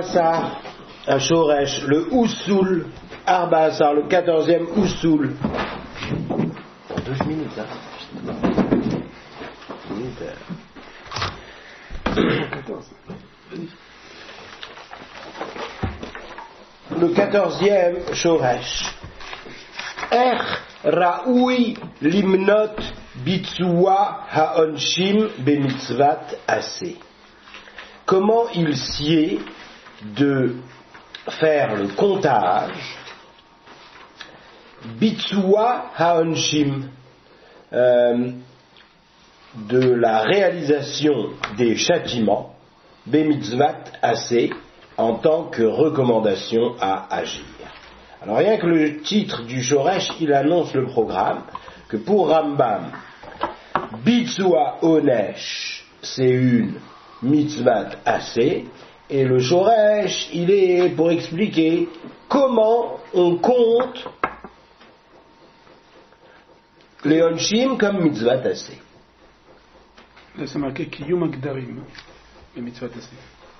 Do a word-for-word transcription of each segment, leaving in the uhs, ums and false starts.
Ça, un Shoresh, le Usul, Arba Asar, le quatorzième Usul. douze minutes, hein. Minutes, le quatorzième Shoresh. Er Raoui Limnot Bitsua Haonshim Bemitzvat Ase. Comment il sied de faire le comptage Bitsua Haonshim, euh, de la réalisation des châtiments Bemitzvat Ase, en tant que recommandation à agir. Alors rien que le titre du Shoresh, il annonce le programme que pour Rambam, Bitsua Onesh, c'est une mitzvat assez, et le Shoresh, il est pour expliquer comment on compte les Onshim comme mitzvat assez. Là, c'est marqué Kiyum Agdarim, les mitzvat assez.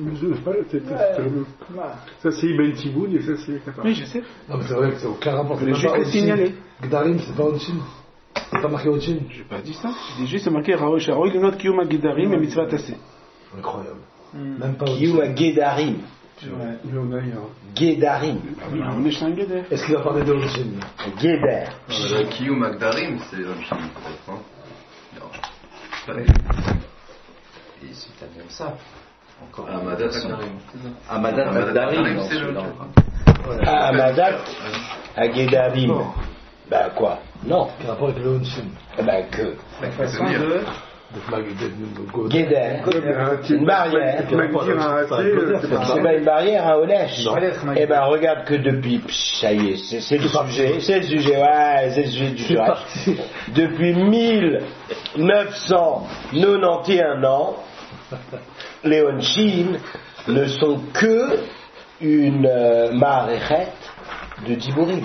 Ça c'est Ibn Tiboun et ça c'est Kapar. Oui, je sais. Non, mais c'est vrai que c'est aucun rapport. Je vais juste le signaler. Gdarim, c'est pas Onshim. C'est pas marqué Onshim. J'ai pas dit ça. J'ai dit juste, c'est marqué Raosh Haroy, le nom de Kiyum Agdarim et mitzvat assez. Incroyable. Mm. Même pas Kiyum Gedarim. Gedarim. On est chez un Geder. Est-ce qu'il va parler de Onshim? Geder. Kiyum Agdarim, c'est l'Onshim, peut-être, non? Non. Pas vrai. Et c'est peut-être même ça. Encore Amadat Agdarim. Amadat Agdarim, c'est le Ah, Amadat Agedarim. Ben quoi? Non. Quel rapport avec le Onshim? Eh ben que. La façon de... Geder, c'est une barrière. C'est pas une barrière à Onesh. Eh ben regarde que depuis, psh, ça y est, c'est, c'est le sujet, c'est le sujet, ouais, c'est le sujet du Shoresh. Depuis mille neuf cent quatre-vingt-onze ans, les Onshim ne sont que une euh, maréchet de Dibourim.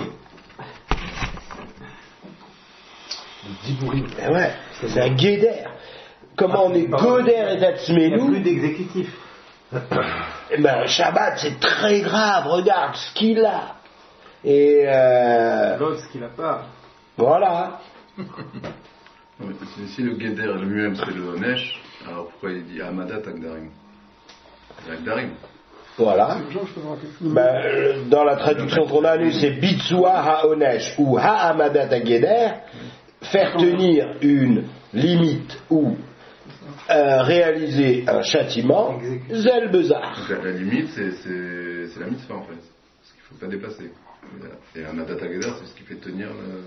De Dibourim. Eh ouais, c'est un Geder. Comment on est Goder et Tatsmenu. Il n'y a plus d'exécutif. Eh ben, Shabbat, c'est très grave, regarde ce qu'il a. Et euh, L'autre, ce qu'il a pas. voilà. Oui, si le Geder lui-même c'est le Onesh, alors pourquoi il dit Amadat Agdarim? C'est Agdarim. Voilà. Ben, dans la traduction qu'on a lue, c'est Bitsua Haonesh ou Ha'amadat Ageder, faire tenir une limite ou Euh, réaliser un châtiment, Zel Bezar. Donc la, la limite, c'est, c'est, c'est la mitzvah en fait. Ce qu'il ne faut pas dépasser. Et un Adat Ageder, c'est ce qui fait tenir le.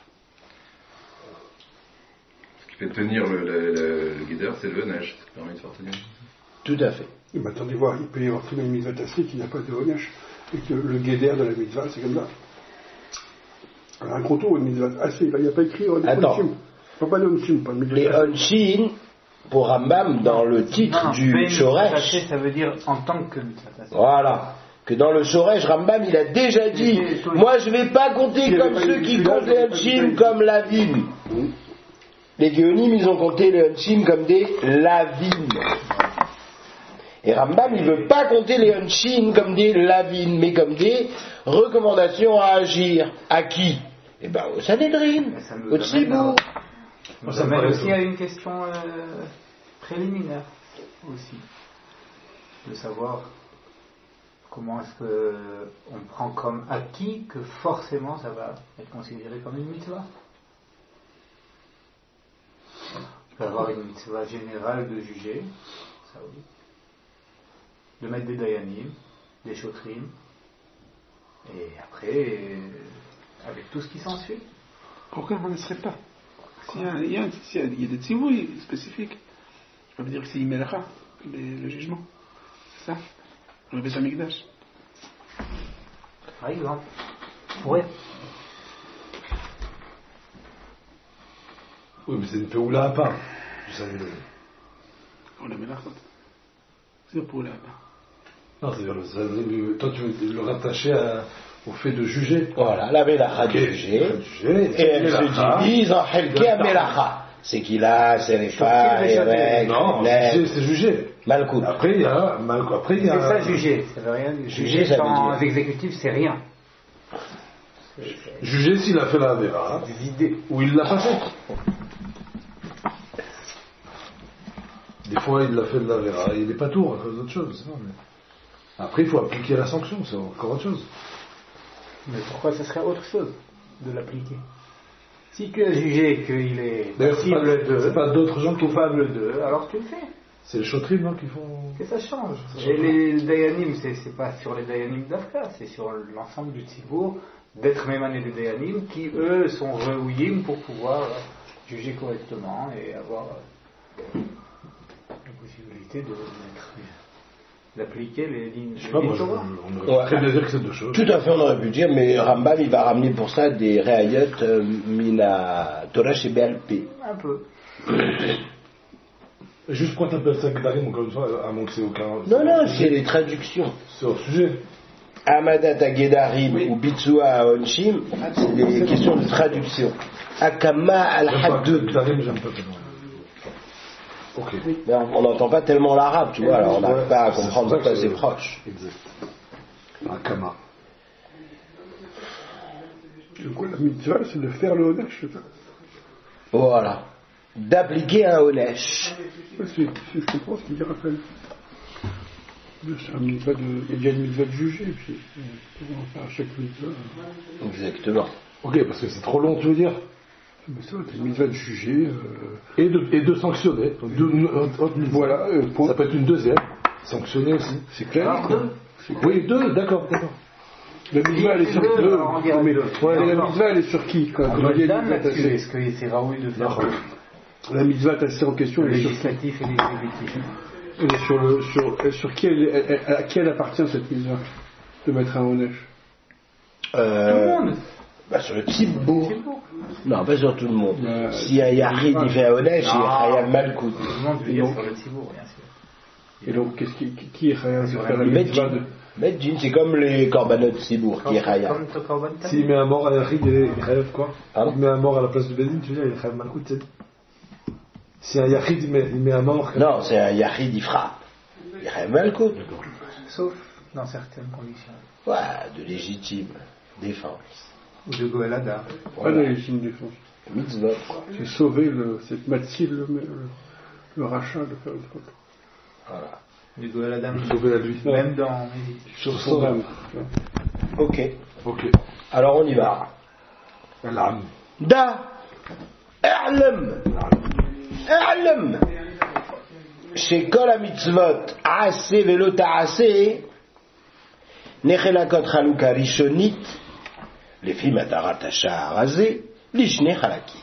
Ce qui fait tenir le, le, le, le Geder, c'est le Nesh, ce qui permet de faire tenir. Tout à fait. Et ben, attendez voir, il peut y avoir très bien une mitzvah tassée qui n'a pas de Onesh, et que le Geder de la mitzvah, c'est comme ça. Alors, un contour, une mitzvah assez, il n'y a pas écrit Onshim. Pas de Onshim, pas de mitzvah. Les Onshim, pour Rambam, dans le titre non, du Shoresh, ça veut dire en tant que voilà, que dans le Shoresh, Rambam, il a déjà dit, moi je vais pas compter comme ceux qui comptent les Onshim comme Lavim. Les Géonim, ils ont compté les Onshim comme des Lavim. Et Rambam, il veut pas compter les Onshim comme des Lavim, mais comme des recommandations à agir. À qui? Eh ben, au Sanhedrin, au Tzibour. Ça mène aussi à une question euh, préliminaire aussi, de savoir comment est-ce que on prend comme acquis que forcément ça va être considéré comme une mitzvah. Il peut y avoir une mitzvah générale de juger, ça oui, de mettre des dayanim, des shotrim, et après avec tout ce qui s'ensuit. Pourquoi on ne serait pas? S'il y a, il y a, il y a, il y a des tzivouis spécifiques, je peux dire que c'est Imelacha, le jugement. C'est ça? Le Beth Amikdash. Par exemple. Ouais. Oui, mais c'est une péoula à part. Vous savez. On la Melacha. C'est pour la Non, c'est-à-dire, le, toi tu veux le rattacher à, au fait de juger. Voilà, la Melacha de juger. Et elle se divise en Helke à Melacha. C'est qu'il a, c'est les phares, les règles. Non, les... c'est juger. Malkout. Après, il y a. Malkout. Après, il y a. C'est ça, juger. Ça veut rien dire. Juger, Juger ça veut sans dire. exécutif, c'est rien. Juger s'il a fait la Avera, hein, Des idées. ou il l'a pas fait. Des fois, il l'a fait de la Avera, il n'est pas tour, c'est autre chose. Non, mais... Après, il faut appliquer la sanction, c'est encore autre chose. Mais pourquoi ça serait autre chose de l'appliquer? Si tu as jugé qu'il est D'ailleurs, c'est pas, passible de, c'est pas d'autres gens qui font. coupable de, alors tu le fais. C'est les chotrim, non, qui font. Que ça change. Et les Dayanim, c'est, c'est pas sur les Dayanim d'Afka, c'est sur l'ensemble du Tzibour, d'être mémané des Dayanim, qui eux sont reouillim pour pouvoir juger correctement et avoir euh, la possibilité de mettre, d'appliquer les lignes. Je sais pas, les moi, je, Torah. on aurait Ouais. très bien dire que c'est deux choses. Tout à fait, on aurait pu dire, mais Rambam, il va ramener pour ça des réayot euh, mina Torah chez B L P. Un peu. Juste pourquoi t'appelles ça Gdarim, encore une fois, à moins que c'est aucun. Non, non, c'est les traductions. C'est hors sujet. Amadat Agedarim Oui. ou Bitsua Aonshim, c'est des questions de traduction. Akama al-Haddud. Gdarim, j'aime pas tellement. Ok. Mais on n'entend pas tellement l'arabe, tu vois, alors on n'arrive pas à comprendre c'est pourquoi ça que c'est proche. Exact. Un kama. Donc, la mitzvah, c'est de faire le Hodesh, c'est ça. Voilà. D'appliquer un Onesh. Ouais, c'est, c'est, je comprends ce qu'il dit Raphaël. C'est un mitzvah de, il y a une mitzvah de juger, puis euh, on va faire à chaque mitzvah. Exactement. Ok, parce que c'est trop long, tu veux dire. Mais ça, c'est une mitzvah de juger. Euh, Et de, et de sanctionner. Donc, de- une autre- autre mitzvah. voilà, euh, point. Ça peut être une deuxième. Sanctionner aussi. C'est clair. Alors, quoi. deux. C'est Oui, deux, d'accord, d'accord. La mitzvah, elle est sur Deux, deux. alors, on dirait Mais, deux. ouais, la D'accord. mitzvah, elle est sur qui quand, On quand va il y a le une Dan mitzvah là-dessus. tassée. Est-ce que c'est Raoul de faire La mitzvah tassée en question, le elle est sur, législatif et l'exécutif? elle est sur, le, sur, elle- sur qui elle, elle- elle- à qui elle appartient cette mitzvah de mettre un Honesh. Euh, Tout le monde. bah, sur le Tzibour. C'est beau. Non, pas sur tout le monde. Euh, Si un Yahrid il fait un Onesh, il Non. est Chayav Malkout. Tout le monde veut dire sur le Tzibour, bien sûr. Et donc, qu'est-ce qui, qui, qui est Chayav de Sur faire la la mitzvah de... Medjin. Medjin, c'est comme les Korbanot Tzibour qui est Chayav. Comme le Korban Tamid. S'il met un mort à la ride, il rêve quoi? Pardon? Il met un mort à la place du Bédine, tu veux dire, il rêve Malkout, c'est. Si un Yachid, il met, il met un mort. Non, c'est un Yahrid, il frappe. Il Chayav Malkout. Sauf dans certaines conditions. Ouais, de légitime défense. Ou de Goël Adam. Pas de Voilà. légitime défense. Mitzvot, quoi. C'est sauver le, c'est Matzil, le, le, le rachat de faire le truc. Voilà. Du Goël Adam. Sauver la lui. Même dans Médite. Sur son âme. Ok. Ok. Alors on y va. L'âme. Da E'lem E'lem שכל המצוות עשה ולא תעשה נחלקות חלוקה ראשונית לפי מטרת השער הזה לשני חלקים.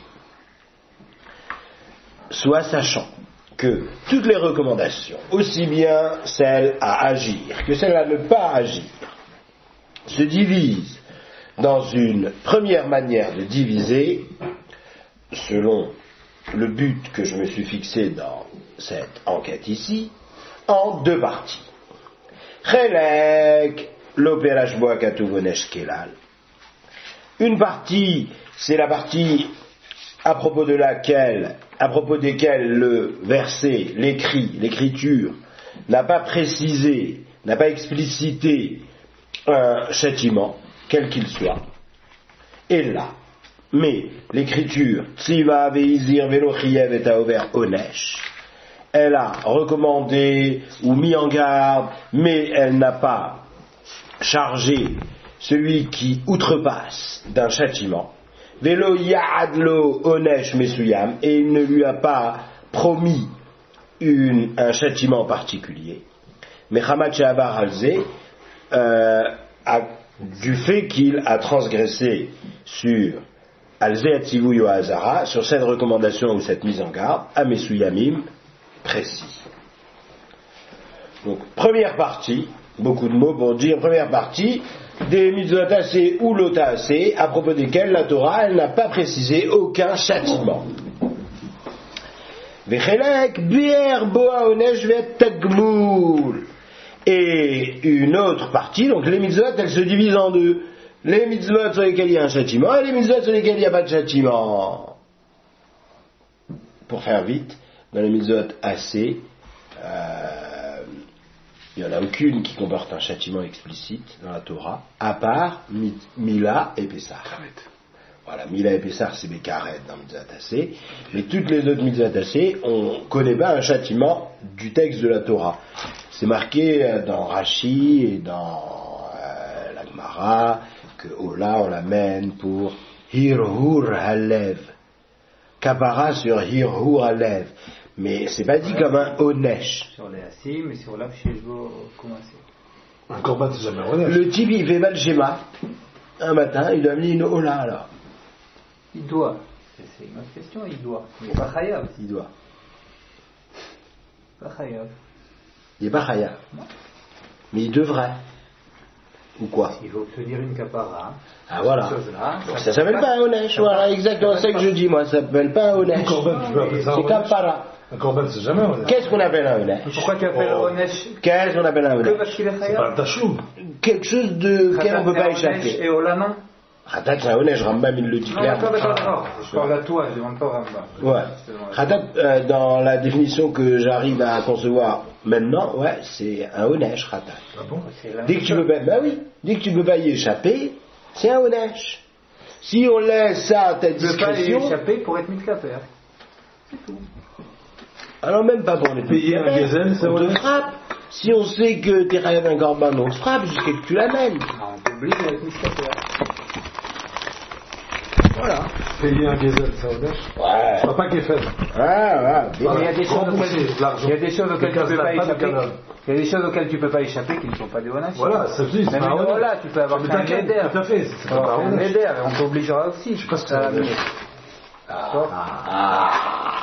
Soit sachant que toutes les recommandations, aussi bien celles à agir que celles à ne pas agir, se divisent dans une première manière de diviser, selon le but que je me suis fixé dans cette enquête ici, en deux parties. Chelek, l'opérage boakatuvonesh kelal. Une partie, c'est la partie à propos de laquelle, à propos desquelles le verset, l'écrit, l'écriture, n'a pas précisé, n'a pas explicité un châtiment, quel qu'il soit. Et là, mais l'écriture, Tziva veizir velo chiev et haover onesh, elle a recommandé ou mis en garde, mais elle n'a pas chargé celui qui outrepasse d'un châtiment. Velo yaadlo onesh mesuyam, et il ne lui a pas promis une, un châtiment particulier. Mais Hamad Shehabar Alze, euh, a, du fait qu'il a transgressé sur Alze Atzivu Yohazara, sur cette recommandation ou cette mise en garde, à Mesuyamim précis. Donc, première partie, beaucoup de mots pour dire première partie, des mitzvot assez ou lota assez, à propos desquels la Torah, elle n'a pas précisé aucun châtiment. Vechelek bier boa onesh vet tagmul. Et une autre partie, donc les mitzvot, elles se divisent en deux. Les mitzvot sur lesquels il y a un châtiment et les mitzvot sur lesquels il n'y a pas de châtiment. Pour faire vite, dans les mitzvot assez, euh, Il n'y en a aucune qui comporte un châtiment explicite dans la Torah, à part Mila et Pessah. Voilà, Mila et Pessah, c'est Bekaret dans Mitzvah Tassé, mais toutes les autres Mitzvah Tassé, on connaît pas un châtiment du texte de la Torah. C'est marqué dans Rashi et dans euh, la Gemara que Ola, on l'amène pour Hirhur Halev. Kapara sur Hirhur Halev. Mais c'est pas dit ouais, comme un Onesh. Sur les Assim, mais sur l'Afshejbo, comment c'est un corban, c'est jamais Onesh. Le type, il fait mal schéma. Un matin, il a mis une Ola là. Il doit. C'est une autre question, il doit. Il n'est pas Chayav. Il doit. Pas Chayav. Il n'est pas Chayav. Mais il devrait. Ou quoi? Il veut obtenir une capara. Ah voilà. Donc, ça s'appelle pas un Onesh. Voilà, exactement ça que je dis moi. Ça s'appelle pas un Onesh. C'est capara. Un corban, c'est jamais Onesh. Qu'est-ce qu'on appelle un Onesh? Pourquoi tu appelles oh. Onesh? Qu'est-ce qu'on appelle un Onesh? Que parce qu'il est Chayav. C'est pas un tachou. Quelque chose de quel on ne peut pas échapper. Et Ola non. Khatat, c'est un Onesh, Rambam il le dit clairement. D'accord, d'accord, d'accord. Je parle à toi, je ne demande pas au Rambam. Ouais. Khatat, euh, dans la définition que j'arrive à concevoir maintenant, ouais, c'est un Onesh, Khatat. Ah bon? Dès que tu peux pas, bah oui, dès que tu peux pas y échapper, c'est un Onesh. Si on laisse ça à ta discrétion. Tu peux pas y échapper pour être mitkaper. C'est tout. Alors même pas pour les payer un gazelle, ça on te frappe. Si on sait que t'es rêvé un corban, on te frappe jusqu'à ce que tu l'amènes. Non, on t'oblige à être mitkaper. Voilà. Payer un gazelle, ça Onesh. Ouais. Je crois pas qu'il est faible. Ouais, ouais. Il y a des choses auxquelles, il y a des choses auxquelles tu peux pas échapper. Il y a des choses auxquelles tu peux pas échapper qui ne sont pas des Onesh. Voilà, ça veut dire. Mais voilà, tu peux avoir un Neder. Tout à fait. C'est pas un Neder, et on t'obligera aussi. Je sais pas ce que ça veut dire. Ah, ah.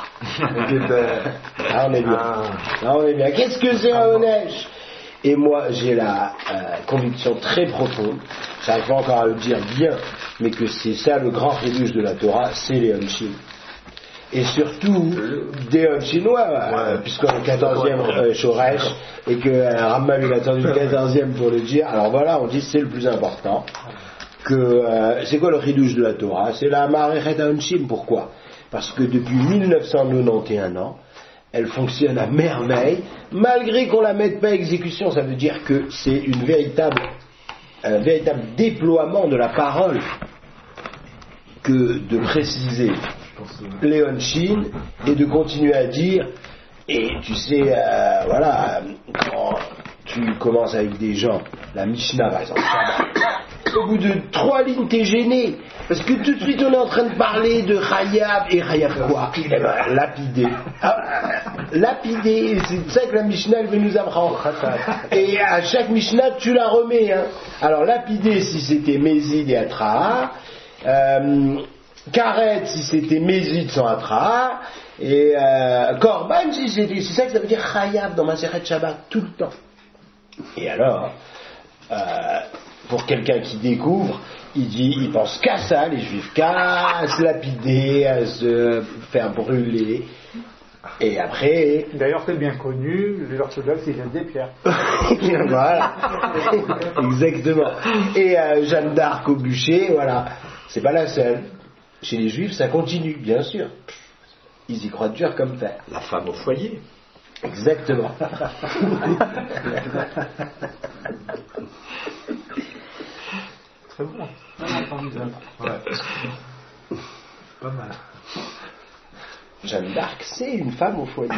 Là on est bien. Là on est bien. Qu'est-ce que c'est un Onesh? Et moi j'ai la euh, conviction très profonde, j'arrive pas encore à le dire bien, mais que c'est ça le grand réduce de la Torah, c'est les Honshin. Et surtout des Honshinois, euh, puisqu'on est le quatorzième euh, Shoresh, et que euh, Rambam il a attendu le quatorzième pour le dire, alors voilà, on dit c'est le plus important. Que euh, c'est quoi le ridouche de la Torah? C'est la Ma'arechet HaOnshim. Pourquoi? Parce que depuis mille neuf cent quatre-vingt-onze ans, elle fonctionne à merveille, malgré qu'on la mette pas à exécution. Ça veut dire que c'est une véritable, un véritable déploiement de la parole que de préciser les Honshin et de continuer à dire. Et tu sais, euh, voilà, quand tu commences avec des gens, la Mishnah par exemple, au bout de trois lignes, t'es gêné. Parce que tout de suite, on est en train de parler de Chayav. Et Chayav quoi? Eh ben, lapidé. Ah, lapidé. C'est ça que la Mishnah, elle veut nous apprendre. Et à chaque Mishnah, tu la remets. Hein. Alors, lapidé, si c'était Mézid et Atra. Euh, Karet, si c'était Mézid sans Atra. Et euh, Korban, si c'était... C'est ça que ça veut dire Chayav dans Masechet Shabbat, tout le temps. Et alors... Euh, pour quelqu'un qui découvre, il dit, il pense qu'à ça, les juifs, qu'à se lapider, à se faire brûler. Et après... D'ailleurs, c'est bien connu, les orthodoxes, ils viennent des pierres. Voilà. Exactement. Et euh, Jeanne d'Arc au bûcher, voilà. C'est pas la seule. Chez les juifs, ça continue, bien sûr. Ils y croient dur comme fer. La femme au foyer. Exactement. Très bon. Ouais. Pas mal. Jeanne d'Arc, c'est une femme au foyer.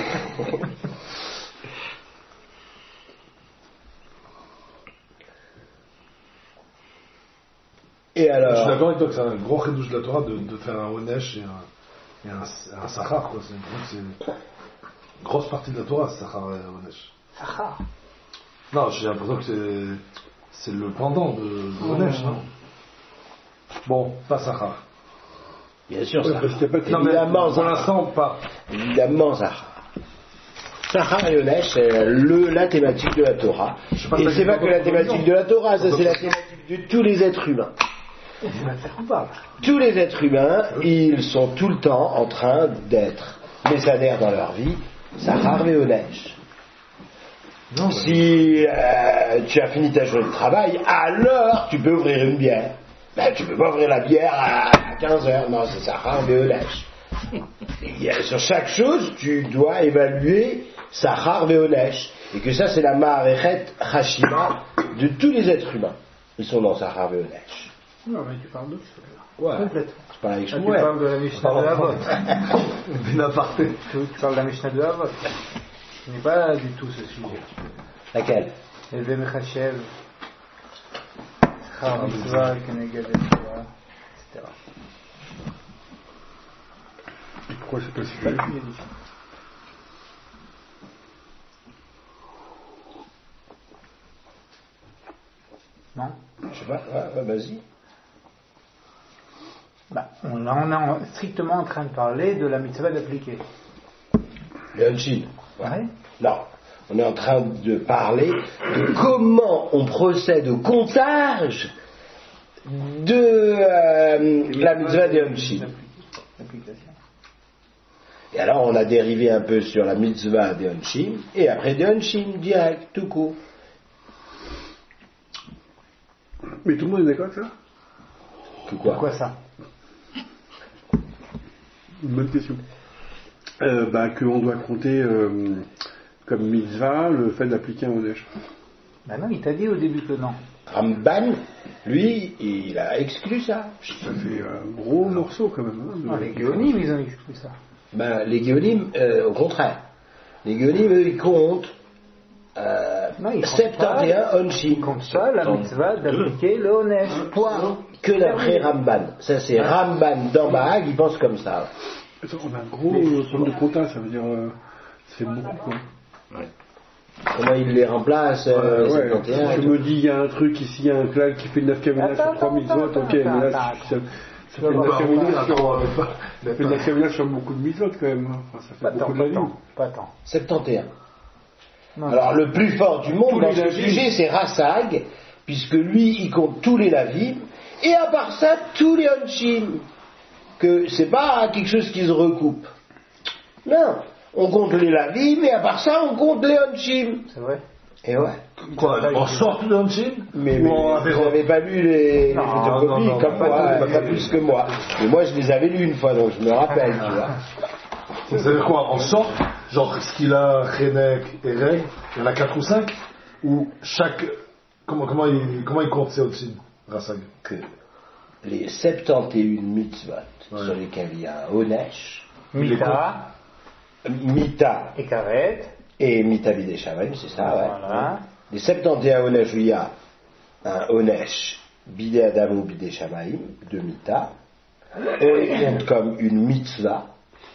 Et alors... Je suis d'accord avec toi que c'est un gros redouche de la Torah de, de faire un Onesh et un, et un, un Sachar, quoi. C'est, c'est une grosse partie de la Torah, Sachar et Onesh. Sachar? Non, j'ai l'impression que c'est, c'est le pendant de, de Onesh, non? Bon, pas Sachar. Bien sûr, ouais, Sachar. Évidemment, pour l'instant, pas. Évidemment, Sachar. Sachar et Onesh, c'est le, la thématique de la Torah. Et c'est pas que la thématique de la Torah, ça c'est la thématique de tous les êtres humains. Tous les êtres humains, ils sont tout le temps en train d'être messader dans leur vie, Sachar et Onesh. Non, si euh, tu as fini ta journée de travail, alors tu peux ouvrir une bière. Ben, tu peux pas ouvrir la bière à quinze heures. Non, c'est Sachar et Onesh. Et sur chaque chose, tu dois évaluer Sachar et Onesh. Et que ça, c'est la Ma'arechet Hashima de tous les êtres humains. Ils sont dans Sachar Ve'onesh. Non, mais tu parles d'autre chose. Ouais. Complètement. Je parle avec Ah, tu Shmuel. parles de la Mishnah de Havot. Ben aparté. Tu tu parles de la Mishnah de Havot. Ce n'est pas du tout ce sujet. Laquelle? Evé Mechachev, Schar Mitzvah, Keneged Mitzvah, et cetera. Et pourquoi c'est pas si Pas fait le sujet d'ici. Non? Je sais pas, ouais, ouais, vas-y. Bah, on, on est en- strictement en train de parler de la mitzvah d'appliquer. Le Hanshin. Ouais. Non. On est en train de parler de comment on procède au comptage de euh, la mitzvah des Hanshin. L'application. Et alors on a dérivé un peu sur la mitzvah des Hanshin, et après des Hanshin, direct, tout court. Mais tout le monde est d'accord avec ça? Que quoi? Pourquoi ça? Une bonne question. Euh, bah, qu'on doit compter euh, comme mitzvah le fait d'appliquer un Onesh. Bah non, il t'a dit au début que non. Ramban, lui, il a exclu ça. Ça fait un gros morceau quand même. Hein, de- Non, les Géonim, ils ont exclu ça. Ben, les Géonim, euh, au contraire. Les Géonim, eux, ils comptent euh, Non, ils comptent soixante et un pas. Hanshin. Ils comptent pas la mitzvah d'appliquer le Onesh. Point. Que d'après Ramban. Ça, c'est Ramban dans Bahag, il pense comme ça. Attends, on a un gros euh, problème de compta, ça veut dire. Euh, c'est beaucoup quoi. Ouais. Comment il les remplace euh, Ouais, soixante et un, je me dis, il y a un truc ici, il y a un clan qui fait le neuf kamina Attends, sur trois attends, mitzvot, attends, ok, mais là, attends, ça, ça Tu fait vas le voir. neuf kamina Attends, sur, on va pas- ça fait le neuf kamina sur beaucoup de mitzvot quand même. hein. Enfin, ça fait Pas beaucoup tant, de pas la vie. tant. Pas tant. soixante et un. Non, Alors le plus fort du monde Tous dans les ce lavim. sujet, c'est Rassag, puisque lui, il compte tous les lavim, et à part ça, tous les Hanshin. Que c'est pas quelque chose qui se recoupe. Non, on compte les lavim, et à part ça, on compte les Hanshin. c'est vrai. Et ouais. Quoi, on sort tout d'un film? Mais, mais Ou en vous apéro? n'avez pas lu les, les Non, photocopies non, non, comme pas moi, tout, pas, pas tout. plus que moi. Mais moi, je les avais lus une fois, donc je me rappelle, tu vois. Ça veut dire quoi? En sorte, genre Skila, Renek et Reg, il y en a quatre ou cinq? Ou chaque. Comment, comment, il, comment il compte ces au-dessus, Rassag? Que les soixante et un mitzvot Ouais. sur lesquels il y a un Onesh, Mita, Mita et Karet. et Mita Bidei Shamayim, c'est ça, ouais. Voilà. Les soixante et un Onesh où il y a un Onesh Bidei Adam ou Bidei Shamayim, de Mita, on les compte comme une mitzvah,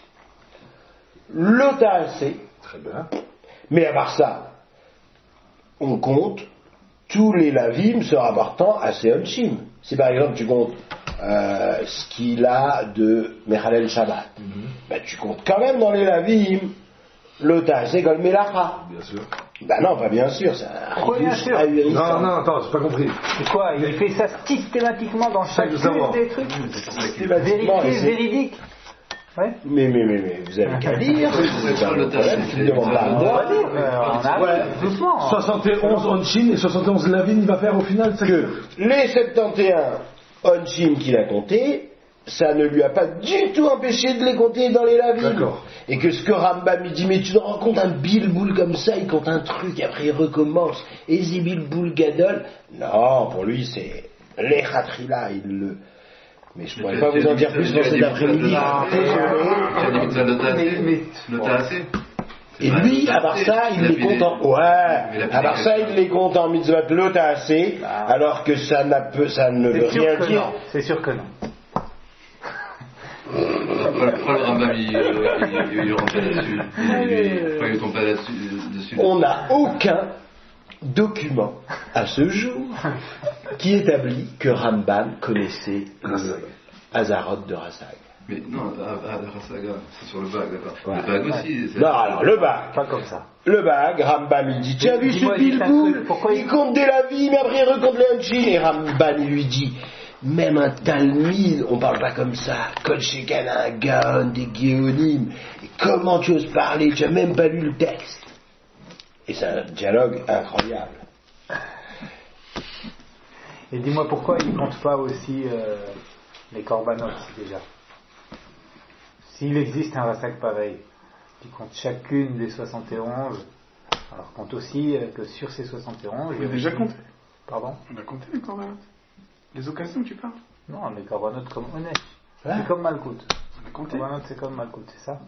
l'Otaasé, Très bien. mais à part ça, on compte tous les lavim se rapportant à ces Hanshin. Si par exemple tu comptes euh, ce qu'il a de Mechalel Shabbat, ben, tu comptes quand même dans les lavim l'Otaasé Kol Melacha. Bien sûr. Ben non, pas bien sûr, c'est un Pourquoi bien ridouche sûr ahurissant. Non, non, attends, j'ai pas compris. C'est quoi? Il fait ça systématiquement dans Ça, je veux chacune savoir. des trucs. Systématiquement, et Vérifié, c'est- véridique. Ouais. Mais, mais, mais, mais, vous avez qu'à lire. C'est pas le problème, tu me demandes pas à On va moi. dire, euh, on arrive Ouais. doucement. soixante et onze Hanshin et soixante et onze Lavin, il va faire au final, c'est Que les soixante et un Hanshin qu'il a comptés, ça ne lui a pas du tout empêché de les compter dans les lavim. D'accord. Et que ce que Rambam il dit, mais tu te rends compte, un bilboul comme ça, il compte un truc, après il recommence, et bilboul gadol. Non, pour lui c'est les khatrila, il le... Mais je ne pourrais Tu pas as- vous tu as en dit- dire tu as plus dit- dans tu as cet dit- après-midi. tu as dit- Désolé. Tu as dit mitzvah de Mais- mais- Le Taasé. Et lui, à part ça, il les compte en... Ouais, à part ça, il les compte en mitzvot lotassé, alors que ça, n'a peu, ça ne veut C'est sûr rien que dire. non. C'est sûr que non. Pourquoi pourquoi le Rambam il, il, il, il rentre pas là-dessus? Il- il- Pourquoi il tombe pas là-dessus? dessus On n'a aucun document à ce jour qui établit que Ramban connaissait le Hazarot de Rassag. Mais non, à, à, à Rasaga, c'est sur le bag, d'accord. Ouais. Le bag aussi. c'est- Non, alors le bag. Pas comme ça. Le bag, Rambam il dit, tu as vu ce Dis-moi juste un bilboul, truc, pourquoi il il- compte des lavis, mais après il recompte les Hanshin. Et Rambam il lui dit, même un Talmud, on parle pas comme ça, Kol Shekan a un Gaon, des Géonim, et comment tu oses parler, tu as même pas lu le texte. Et c'est un dialogue incroyable. Et dis-moi pourquoi il ne compte pas aussi euh, les corbanotes déjà. S'il existe un rassak pareil, qui compte chacune des soixante et onze Alors compte aussi euh, que sur ces soixante et onze... On a déjà compté. Pardon? On a compté les corbanotes. Les occasions, tu parles? Non, les corbanotes comme Onesh. Hein? C'est comme Malkout. On a compté. Les corbanotes c'est comme Malkout, c'est ça?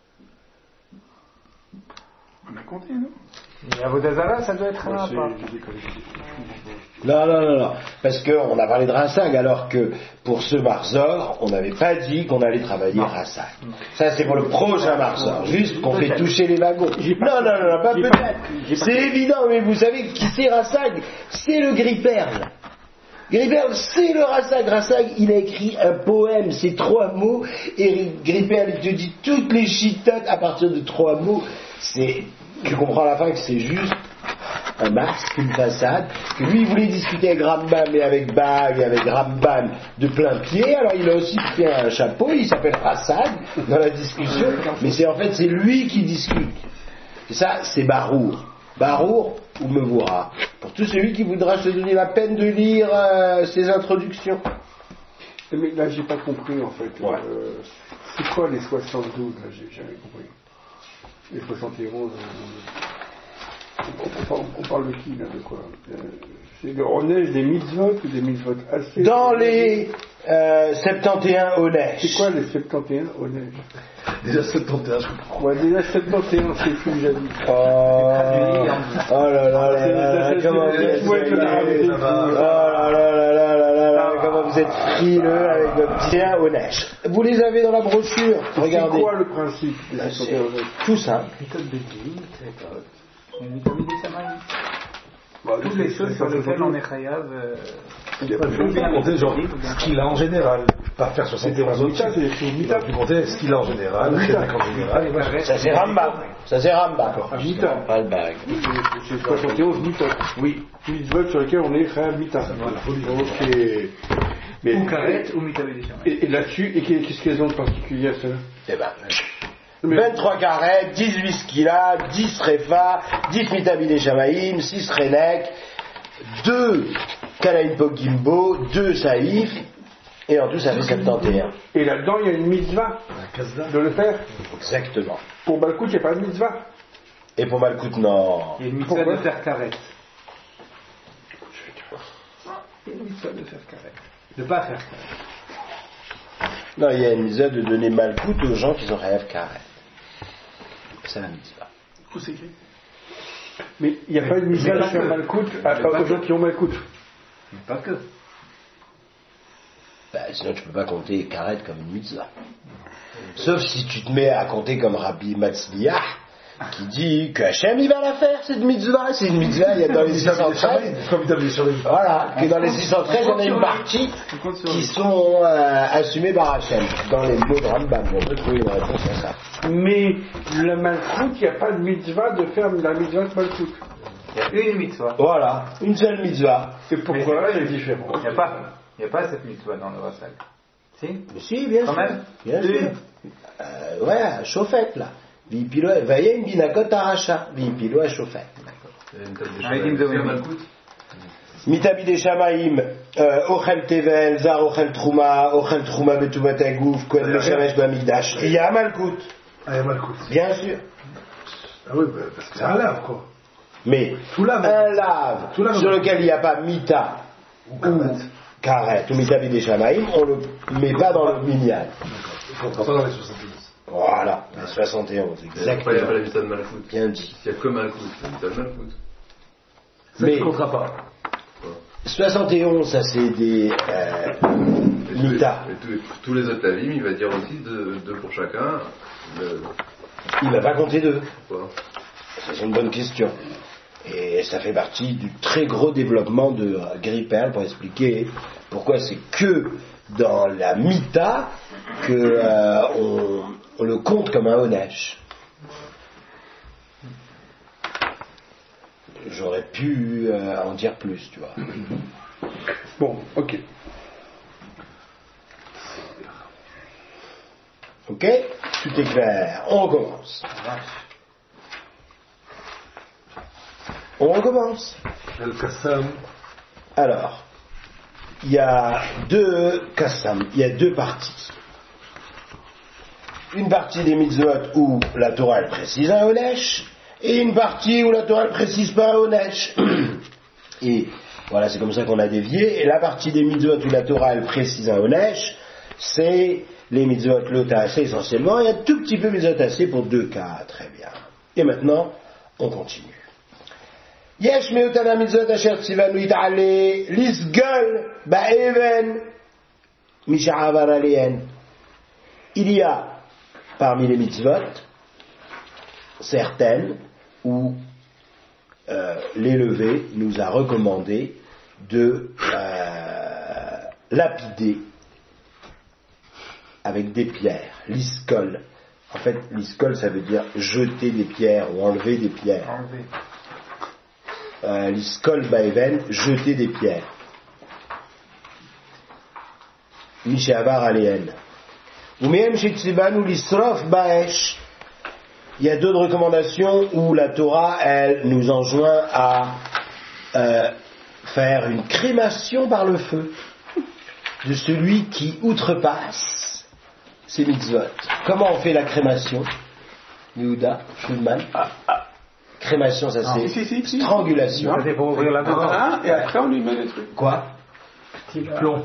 On a compté, non? Et Avodazara, ça doit être un Moi, c'est- pas. j'ai déconné. Non, non, non, non. Parce qu'on a parlé de Rassag, alors que pour ce Marzor, on n'avait pas dit qu'on allait travailler Rassag. Ça, c'est pour le prochain Marzor. Juste qu'on fait toucher les wagons. Non, non, non, non, pas peut-être. C'est évident, mais vous savez qui c'est Rassag? C'est le Gris-Perle. Gris-Perle, c'est le Rassag. Rassag, il a écrit un poème, c'est trois mots, et Gris-Perle, il te dit toutes les chitotes à partir de trois mots. C'est, tu comprends à la fin que c'est juste un masque, une façade, que lui il voulait discuter avec Rambam et avec Bag et avec Ramban de plein pied, alors il a aussi pris un chapeau, il s'appelle Rassag dans la discussion, mais c'est en fait c'est lui qui discute. Et ça, c'est Barour. Barour ou Mevoura. Pour tout celui qui voudra se donner la peine de lire euh, ses introductions. Mais là, j'ai pas compris en fait. Ouais. Euh, c'est quoi les soixante-douze là? J'ai jamais compris. Les soixante et onze. Euh, on, on, on parle de qui là? De quoi? euh, C'est le Onesh des mitzvot ou des mitzvot assez? Dans les euh, soixante et onze Onesh. C'est quoi les soixante et onze Onesh? Déjà soixante et onze, je comprends. Ouais, déjà soixante et onze, c'est plus déjà dit. Oh, oh là là là là, comment vous êtes Ouais, frileux. ouais, Oh là là là là là là là, comment vous êtes frileux avec votre petit Onesh. Vous les avez dans la brochure, regardez. C'est quoi le principe des Bah, soixante et onze? c'est tout simple. Méthode de vie, c'est une méthode de Samaï. Bah, Toutes les choses sur lesquelles on est chayav. euh, Il y a pas de Il faut compter genre ce qu'il a en général, pas faire soixante et onze autres. Mita, c'est écrit Il Mita. faut compter ce qu'il a en général, Rédac en général, et machin. Ça c'est Rambam. Ça c'est Rambam. Mita. Pas le bag. C'est soixante et onze Mita. Oui. Mitzvot sur lesquels on est chayav Mita. Ok. Mais, Ou Karet ou Mitabé et, et là-dessus, et qu'est-ce qu'elles ont de particulier à cela? Eh ben, vingt-trois carrés, dix-huit skila, dix refa, dix mitabile shamaïm, six renek, deux kalaïn pogimbo, deux saïf, et en tout ça fait soixante et onze. Et là-dedans, il y a une mitzvah de le faire. Exactement. Pour Balkout, il n'y a pas de mitzvah. Et pour Malkout, non. Il y a une mitzvah Pourquoi de faire Karet. Il y a une mitzvah de faire Karet. De pas faire Karet. Non, il y a une mitzvah de donner Malkout aux gens qui ont rêve carré. C'est la mitzvah. Où c'est écrit? Mais il n'y a pas une mitzvah de pas faire que. Malkout à- Mais pas aux gens que. qui ont Malkout. Mais pas que. Bah, sinon tu peux pas compter carré comme une mitzvah. Sauf si tu te mets à compter comme Rabbi Matzliah, qui dit que Hachem il va la faire cette mitzvah. C'est une mitzvah, il y a dans les six cent treize. Comme il avait sur les... Voilà, que dans les six cent treize, on a une partie qui sont euh, assumées par Hachem. Dans les mots de Rambam, on peut trouver une réponse à ça. Mais le Malkout, il n'y a pas de mitzvah de faire la mitzvah de Malkout. Il y a une mitzvah. Voilà, une seule mitzvah. Et Mais pourquoi c'est pas c'est une- différent? Il n'y a pas. Il n'y a pas cette mitzvah dans le Rassag. Si? Mais si, bien Quand sûr. même. Bien Une. sûr. Euh, ouais, à chauffette, là. Vipilo, voyez une binakot aracha. Vipilo à chauffette. Avec une Faire de Malkout. Mitabide Shamaim, euh, Ochel Tevel, Zar Ochel Trouma, Ochel Trouma Betumat Agouf, Kohen Meshamesh Bamigdash. Il y a Malkout. Ah, il y a Malkout. Bien sûr. Ah oui, bah, parce que c'est un lave, quoi. Mais Tout lave. un lave Tout lave. sur lequel il n'y a pas Mita Ou Karet. Karet ou Mitabide Shamaim, on le met pas dans le minyan. Faut pas dans les soixante et onze. Voilà, les soixante et onze, Il n'y a pas exactement. la mitzvah de Malkout. Bien dit. S'il n'y a que Malkout, c'est la mitzvah de Malkout. Ça, Mais- tu compteras pas. soixante et onze, ça c'est des euh, Mita. Et tous- pour tous les autres lavim, il va dire aussi deux, deux pour chacun. Le, Il va pas compter deux. quoi. Ça, c'est une bonne question. Et ça fait partie du très gros développement de euh, Gris-Perle pour expliquer pourquoi c'est que dans la Mita que euh, on, on le compte comme un Onesh. J'aurais pu euh, en dire plus, tu vois. Bon, ok. Ok? Tout est clair. On recommence. On recommence. El Kassam. Alors, il y a deux Kassam, il y a deux parties. Une partie des mitzvot où la Torah elle précise un Onesh, et une partie où la Torah ne précise pas au neige. Et voilà, c'est comme ça qu'on a dévié. Et la partie des mitzvot où la Torah elle précise un onesh, c'est les mitzvot l'otacé essentiellement. Il y a tout petit peu mitzvot assez pour deux cas, très bien. Et maintenant, on continue. Yesh meutana mitzvot asher tzivanu it'ale lisgol ba'even misha'avar alehen. Il y a parmi les mitzvot certaines où euh, l'élevé nous a recommandé de euh, lapider avec des pierres, l'iskol. En fait, l'iskol, ça veut dire jeter des pierres ou enlever des pierres. Enlever. Euh, l'iskol baeven, jeter des pierres. Mishavar alehen. Umehem shetzivanu lisrof baesh. Il y a d'autres recommandations où la Torah, elle, nous enjoint à euh, faire une crémation par le feu de celui qui outrepasse ses mitzvot. Comment on fait la crémation, Yehuda, Schulman? Ah, ah. Crémation, ça c'est si, si, si. strangulation. Ça, c'est pour ouvrir la bouche. Voilà, et après on lui met les trucs. Quoi? Plomb.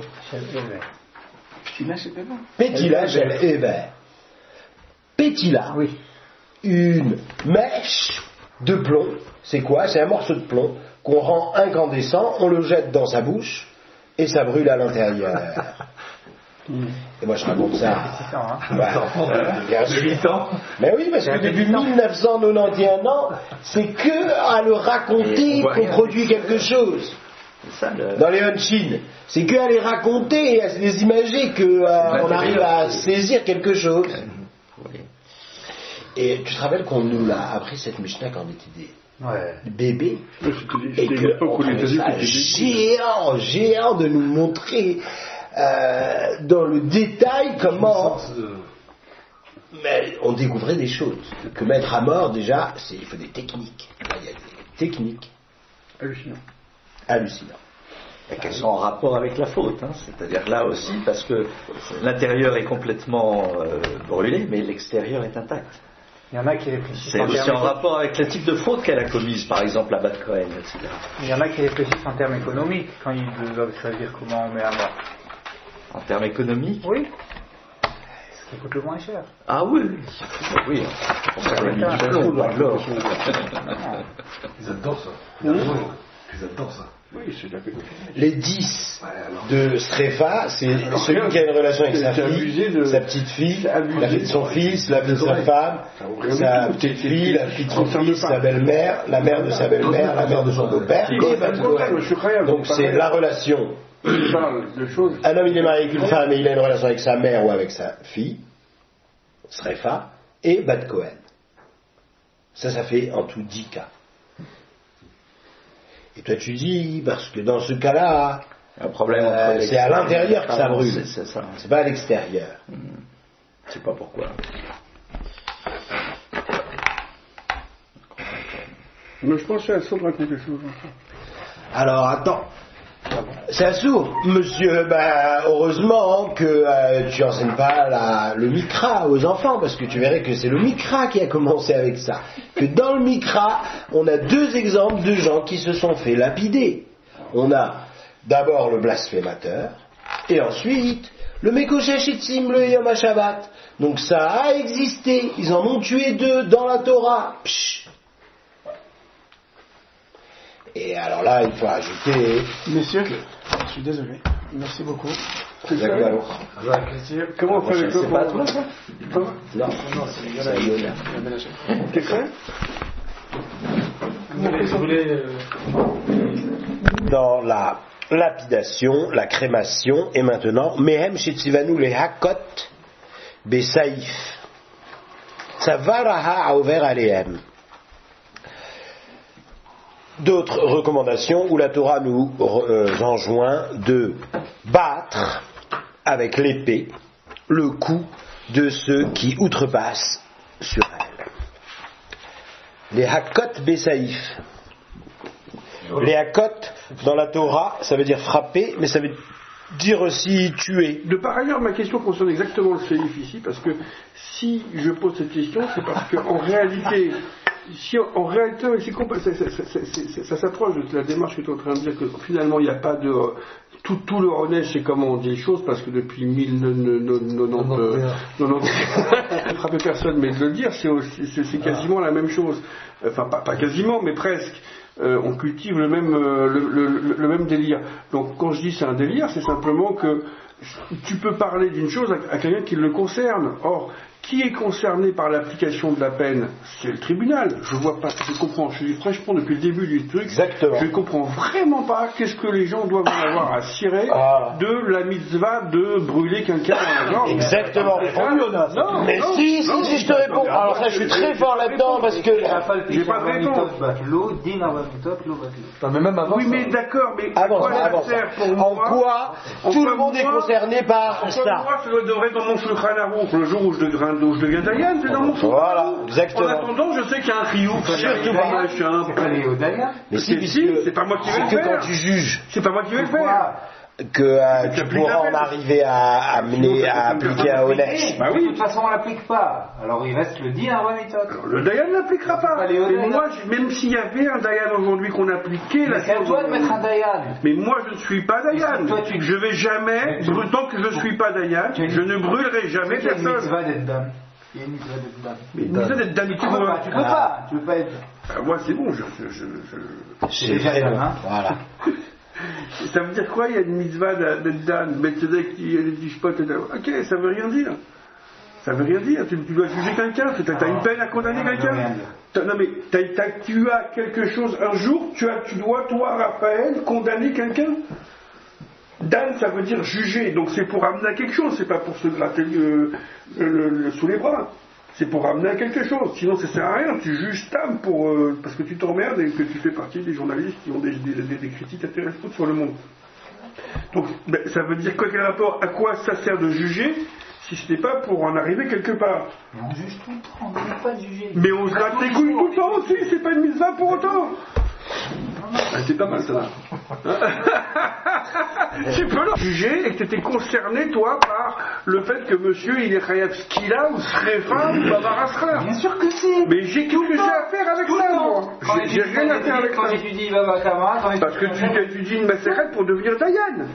Petila, c'est pas bon. Pétila, shel Eber. Pétila. Oui. Une mèche de plomb, c'est quoi? C'est un morceau de plomb qu'on rend incandescent, on le jette dans sa bouche et ça brûle à l'intérieur. Et moi je raconte ça. C'est ça, hein. Bah, bien sûr. huit ans. Mais oui, parce que depuis mille neuf cent quatre-vingt-onze ans, c'est que à le raconter qu'on produit quelque chose. Ça, le... Dans les Hanshin, c'est que à les raconter et à se les imager qu'on euh, arrive à saisir quelque chose. Oui. Et tu te rappelles qu'on nous l'a appris cette Mishnah quand on était des Ouais. bébés Ouais, c'était- et c'était une époque qu'on où les trouvait ça États-Unis géant, géant de nous montrer euh, dans le détail comment. Mais on découvrait des choses. Que mettre à mort déjà, c'est, il faut des techniques. Il y a des techniques hallucinant. hallucinantes. Et qu'elles sont en rapport avec la faute, hein. C'est-à-dire là aussi, parce que l'intérieur est complètement euh, brûlé, mais l'extérieur est intact. Il y en a qui réfléchissent C'est en aussi termes en rapport avec le type de faute qu'elle a commise, par exemple la Bat Cohen, et cetera. Il y en a qui réfléchissent en termes économiques quand ils doivent choisir comment on met à mort. En termes économiques. Oui. Ce qui coûte le moins cher. Ah oui, oui. On s'en a mis du plomb, de l'or. Ils adorent ça. Ils adorent ça. Oui, c'est de la pédophilie. Les dix de Strefa, c'est celui qui a une relation avec sa c'est fille, abusé de- sa petite fille, c'est abusé. la fille de son fils, la fille de sa femme, Ça vaut rien sa du tout. petite C'est- fille, c'est- la fille de son concerne fils, pas. sa belle-mère, la mère de sa belle-mère, la mère de son beau-père, Si, et c'est Bat le contraire, Cohen. je suis incroyable. Donc c'est la relation. Je parle de choses. Un homme il est marié avec une femme et il a une relation avec sa mère ou avec sa fille, Srefa, et Bat Cohen. Ça, ça fait en tout dix cas. Et toi tu dis, parce que dans ce cas-là, Un problème entre euh, c'est à l'extérieur l'intérieur et que ça brûle. C'est, c'est ça. C'est pas à l'extérieur. Je sais pas pourquoi. Mais je pensais à ça de raconter quelque chose. Alors attends. C'est un sourd, monsieur. Ben, heureusement que euh, tu enseignes pas la, le Mikra aux enfants, parce que tu verrais que c'est le Mikra qui a commencé avec ça. Que dans le Mikra, on a deux exemples de gens qui se sont fait lapider. On a d'abord le blasphémateur, et ensuite le Mekoshachitzim, le Yom HaShabbat. Donc ça a existé. Ils en ont tué deux dans la Torah. Psh. Et alors là, il faut ajouter. Messieurs, je suis désolé. Merci beaucoup. C'est ça. Comment on fait avec C'est le pas à toi, ça? Comment Non, c'est à Yona. T'es prêt Vous voulez. Dans la lapidation, la crémation, et maintenant, Mehem Shetzivanu le Hakot Besaïf. Savaraha Aover Alehem. D'autres recommandations où la Torah nous euh, enjoint de battre avec l'épée le cou de ceux qui outrepassent sur elle. Les Hakot Besaïf. Les Hakot, dans la Torah, ça veut dire frapper, mais ça veut dire aussi tuer. De par ailleurs, ma question concerne exactement le séif ici, parce que si je pose cette question, c'est parce qu'en réalité, si en, en réalité, c'est compl- c'est, c'est, c'est, c'est, c'est, ça s'approche de la démarche que tu es en train de dire, que finalement, il n'y a pas de... Tout, tout le Ronesh, c'est comment on dit les choses, parce que depuis mille quatre-vingt-dix, ne frapper personne, mais de le dire, c'est, aussi, c'est, c'est quasiment la même chose. Enfin, pas, pas quasiment, mais presque. Euh, on cultive le même, euh, le, le, le même délire. Donc, quand je dis c'est un délire, c'est simplement que tu peux parler d'une chose à, à quelqu'un qui le concerne. Or, qui est concerné par l'application de la peine? C'est le tribunal. Je vois pas, je comprends, je suis franchement depuis le début du truc. Exactement. Je ne comprends vraiment pas qu'est-ce que les gens doivent en avoir à cirer ah. de la mitzvah de brûler quelqu'un dans la gorge. Exactement. Non, mais non, si, non, si, si, je te réponds. Alors ça, je suis très fort là-dedans parce que. J'ai pas de réponse. Non, mais même avant. Oui, ça. mais d'accord, mais Avant, quoi ça avant sert ça. pour En moi, quoi en tout quoi le monde est moi, concerné par en quoi ça? Moi, ça devrait être dans mon Shulchan Aruch le jour où je deviens, où je deviens Dayan, c'est dans mon Shulchan Voilà, Aruch. exactement. En attendant, je sais qu'il y a un triomphe, Surtout pas. machin. C'est pas lié au Dayan. Mais si, C'est puisque si, c'est pas moi qui vais le c'est que faire. quand tu juges C'est pas moi qui vais le faire. que euh, C'est tu applique pourras la en peine. arriver à amener à appliquer un Onesh. Bah De oui. toute façon, on l'applique pas. Alors il reste le din à Ramitot. Le Dayan n'appliquera pas. Pas les honnêtes. Mais moi, je- même s'il y avait un Dayan aujourd'hui qu'on appliquait, Mais la c'est à toi de mettre un Dayan. Mais moi, je ne suis pas Dayan. Toi, tu- Je vais jamais, Mais tu- brû- tant que je ne suis pas Dayan, Tu- je ne brûlerai jamais Il y a une personne. mitzvah d'être dame. Il y a une mitzvah d'être dame. Mais une mitzvah d'être Dan, Tu peux pas, tu peux pas. Tu peux pas être. Ah, moi, c'est bon, je, je, je, je- C'est déjà très ça, bon. hein. Voilà. Ça veut dire quoi? Il y a une mitzvah d'être Dan, Metzedek, il y a des dishpot, et tout. Ok, ça veut rien dire. Ça veut rien dire. Tu, tu dois juger quelqu'un. Tu as une peine à condamner Ça veut quelqu'un. rien dire. T'as- Non mais t'as- t'as- tu as quelque chose un jour. Tu as, tu dois toi, Raphaël, condamner quelqu'un. Dan, ça veut dire juger. Donc c'est pour amener à quelque chose. C'est pas pour se gratter le, le- le- le- sous les bras. C'est pour amener à quelque chose. Sinon ça sert à rien. Tu juges Tam pour euh, parce que tu t'emmerdes et que tu fais partie des journalistes qui ont des, des, des- des critiques intéressantes sur le monde. Donc ben, ça veut dire quoi, quel rapport? À quoi ça sert de juger si ce n'est pas pour en arriver quelque part? Mais on juge tout le temps, on ne pas juger. Mais on se gratte les couilles tout le temps aussi, c'est pas une mitzvah pour autant. Ah, c'est pas mal ça. Tu peux le juger et que tu étais concerné toi par le fait que monsieur il est chayav skila ou srefa ou babarasra. Bien sûr que si. Mais j'ai qu'est-ce que j'ai à faire avec Tout le ça temps. moi? Quand J'ai- J'ai j'étudie- rien à faire avec Quand ça. j'étudie Baba Kama, quand Parce que j'étudie- tu étudies une maseret pour devenir Dayan.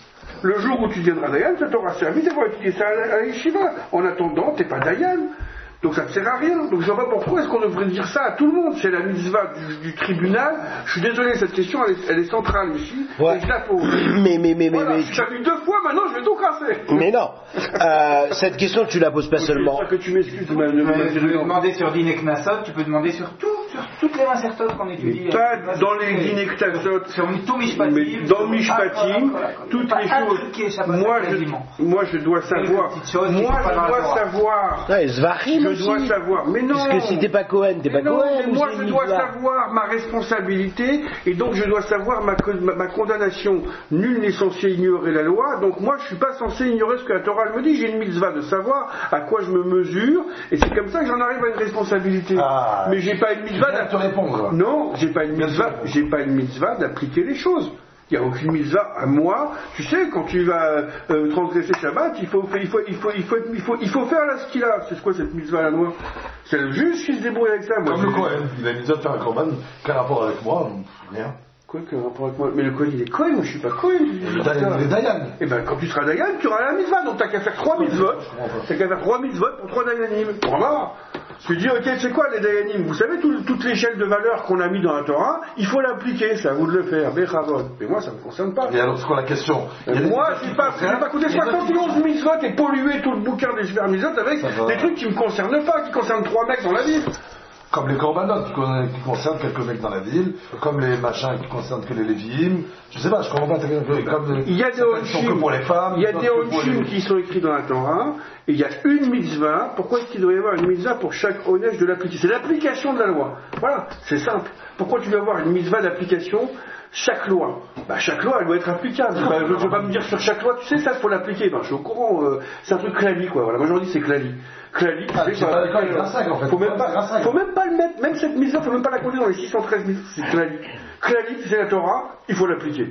Le jour où tu deviendras Dayan, ça t'aura servi d'avoir étudié ça à la yeshiva. En attendant, t'es pas Dayan. Donc ça ne sert à rien. Donc je vois pas pourquoi est-ce qu'on devrait dire ça à tout le monde. C'est la mitzvah du, du tribunal. Je suis désolé, cette question elle est, elle est centrale ici. Ouais. Et je la pose. Mais, mais, mais, Voilà, mais, je t'ai vu deux fois, maintenant je vais tout casser. mais non. Euh, cette question, tu la poses pas seulement. J'espère que tu m'excuses de ma, de Tu ma peux virulence. demander sur Din et Knassot, tu peux demander sur tout, sur toutes les incertotes qu'on étudie. Pas dans les Ginektasot, Sur tout Mishpatim. mais dans Mishpatim, toutes les choses. Moi je, moi je dois savoir. petites choses qui Moi sont pas je dans la dois Torah. savoir. Ouais, Zvachim Je aussi. dois savoir. Mais non. Parce que si t'es pas Cohen, t'es Mais pas non, Cohen. mais ou moi c'est je une dois mitzvah. savoir ma responsabilité et donc je dois savoir ma, co- ma, ma condamnation. Nul n'est censé ignorer la loi, donc moi je suis pas censé ignorer ce que la Torah me dit. J'ai une mitzvah de savoir à quoi je me mesure et c'est comme ça que j'en arrive à une responsabilité. Ah. Mais j'ai pas une mitzvah. Je viens de te répondre. Non, j'ai pas une mitzvah. J'ai pas une mitzvah d'appliquer les choses. Il n'y a aucune mitzvah à moi. Tu sais, quand tu vas euh, transgresser Shabbat, il faut, il faut, il faut, il faut, il faut, il faut faire là ce qu'il a. C'est quoi cette mitzvah à moi? C'est le juge qui se débrouille avec ça. Moi, Comme le j'ai- Cohen, il a mis de faire un Corban, quel rapport avec moi? Rien. Quoi, quel rapport avec moi? Mais le Cohen, il est Cohen, moi je suis pas Cohen. Il est Dayan. Et ben quand tu seras Dayan, tu auras la mitzvah. Donc t'as qu'à faire trois mitzvot. T'as qu'à faire trois mitzvot pour trois Dayanim. Voilà. Tu dis, ok, c'est quoi les Dayanim? Vous savez, tout- toute l'échelle de valeur qu'on a mis dans la Torah, il faut l'appliquer, c'est à vous de le faire. Bechavod. Mais moi, ça me concerne pas. Et alors, c'est quoi la question? Mais moi, je n'ai pas, j'ai pas coûté soixante et onze mitzvot et pollué tout le bouquin des super mitzvot avec Ça va. des trucs qui me concernent pas, qui concernent trois mecs dans la ville. Comme les corbanotes qui, con- qui concernent quelques mecs dans la ville, comme les machins qui concernent que les lévi'im, je sais pas, je comprends pas, t'as- comme les- Il y a des certaines sont que onshim, pour les femmes, il y a d'autres des que pour onshim les- qui sont écrits dans la Torah, et il y a une mitzvah. Pourquoi est-ce qu'il doit y avoir une mitzvah pour chaque onesh de l'application? C'est l'application de la loi. Voilà, c'est simple. Pourquoi tu dois avoir une mitzvah d'application? Chaque loi, bah, chaque loi elle doit être applicable. Bah, je ne veux pas me dire sur chaque loi, tu sais ça, il faut l'appliquer. Ben, je suis au courant, euh, c'est un truc clali quoi. Voilà, moi j'en dis c'est clali. Clali, Ah, tu sais, c'est quoi, pas l'école, c'est un sac, en fait. faut même C'est un pas, sac. faut même pas le mettre, même cette mise-là, faut même pas la compter dans les six cent treize mille. C'est clali. Clali, c'est la Torah, il faut l'appliquer.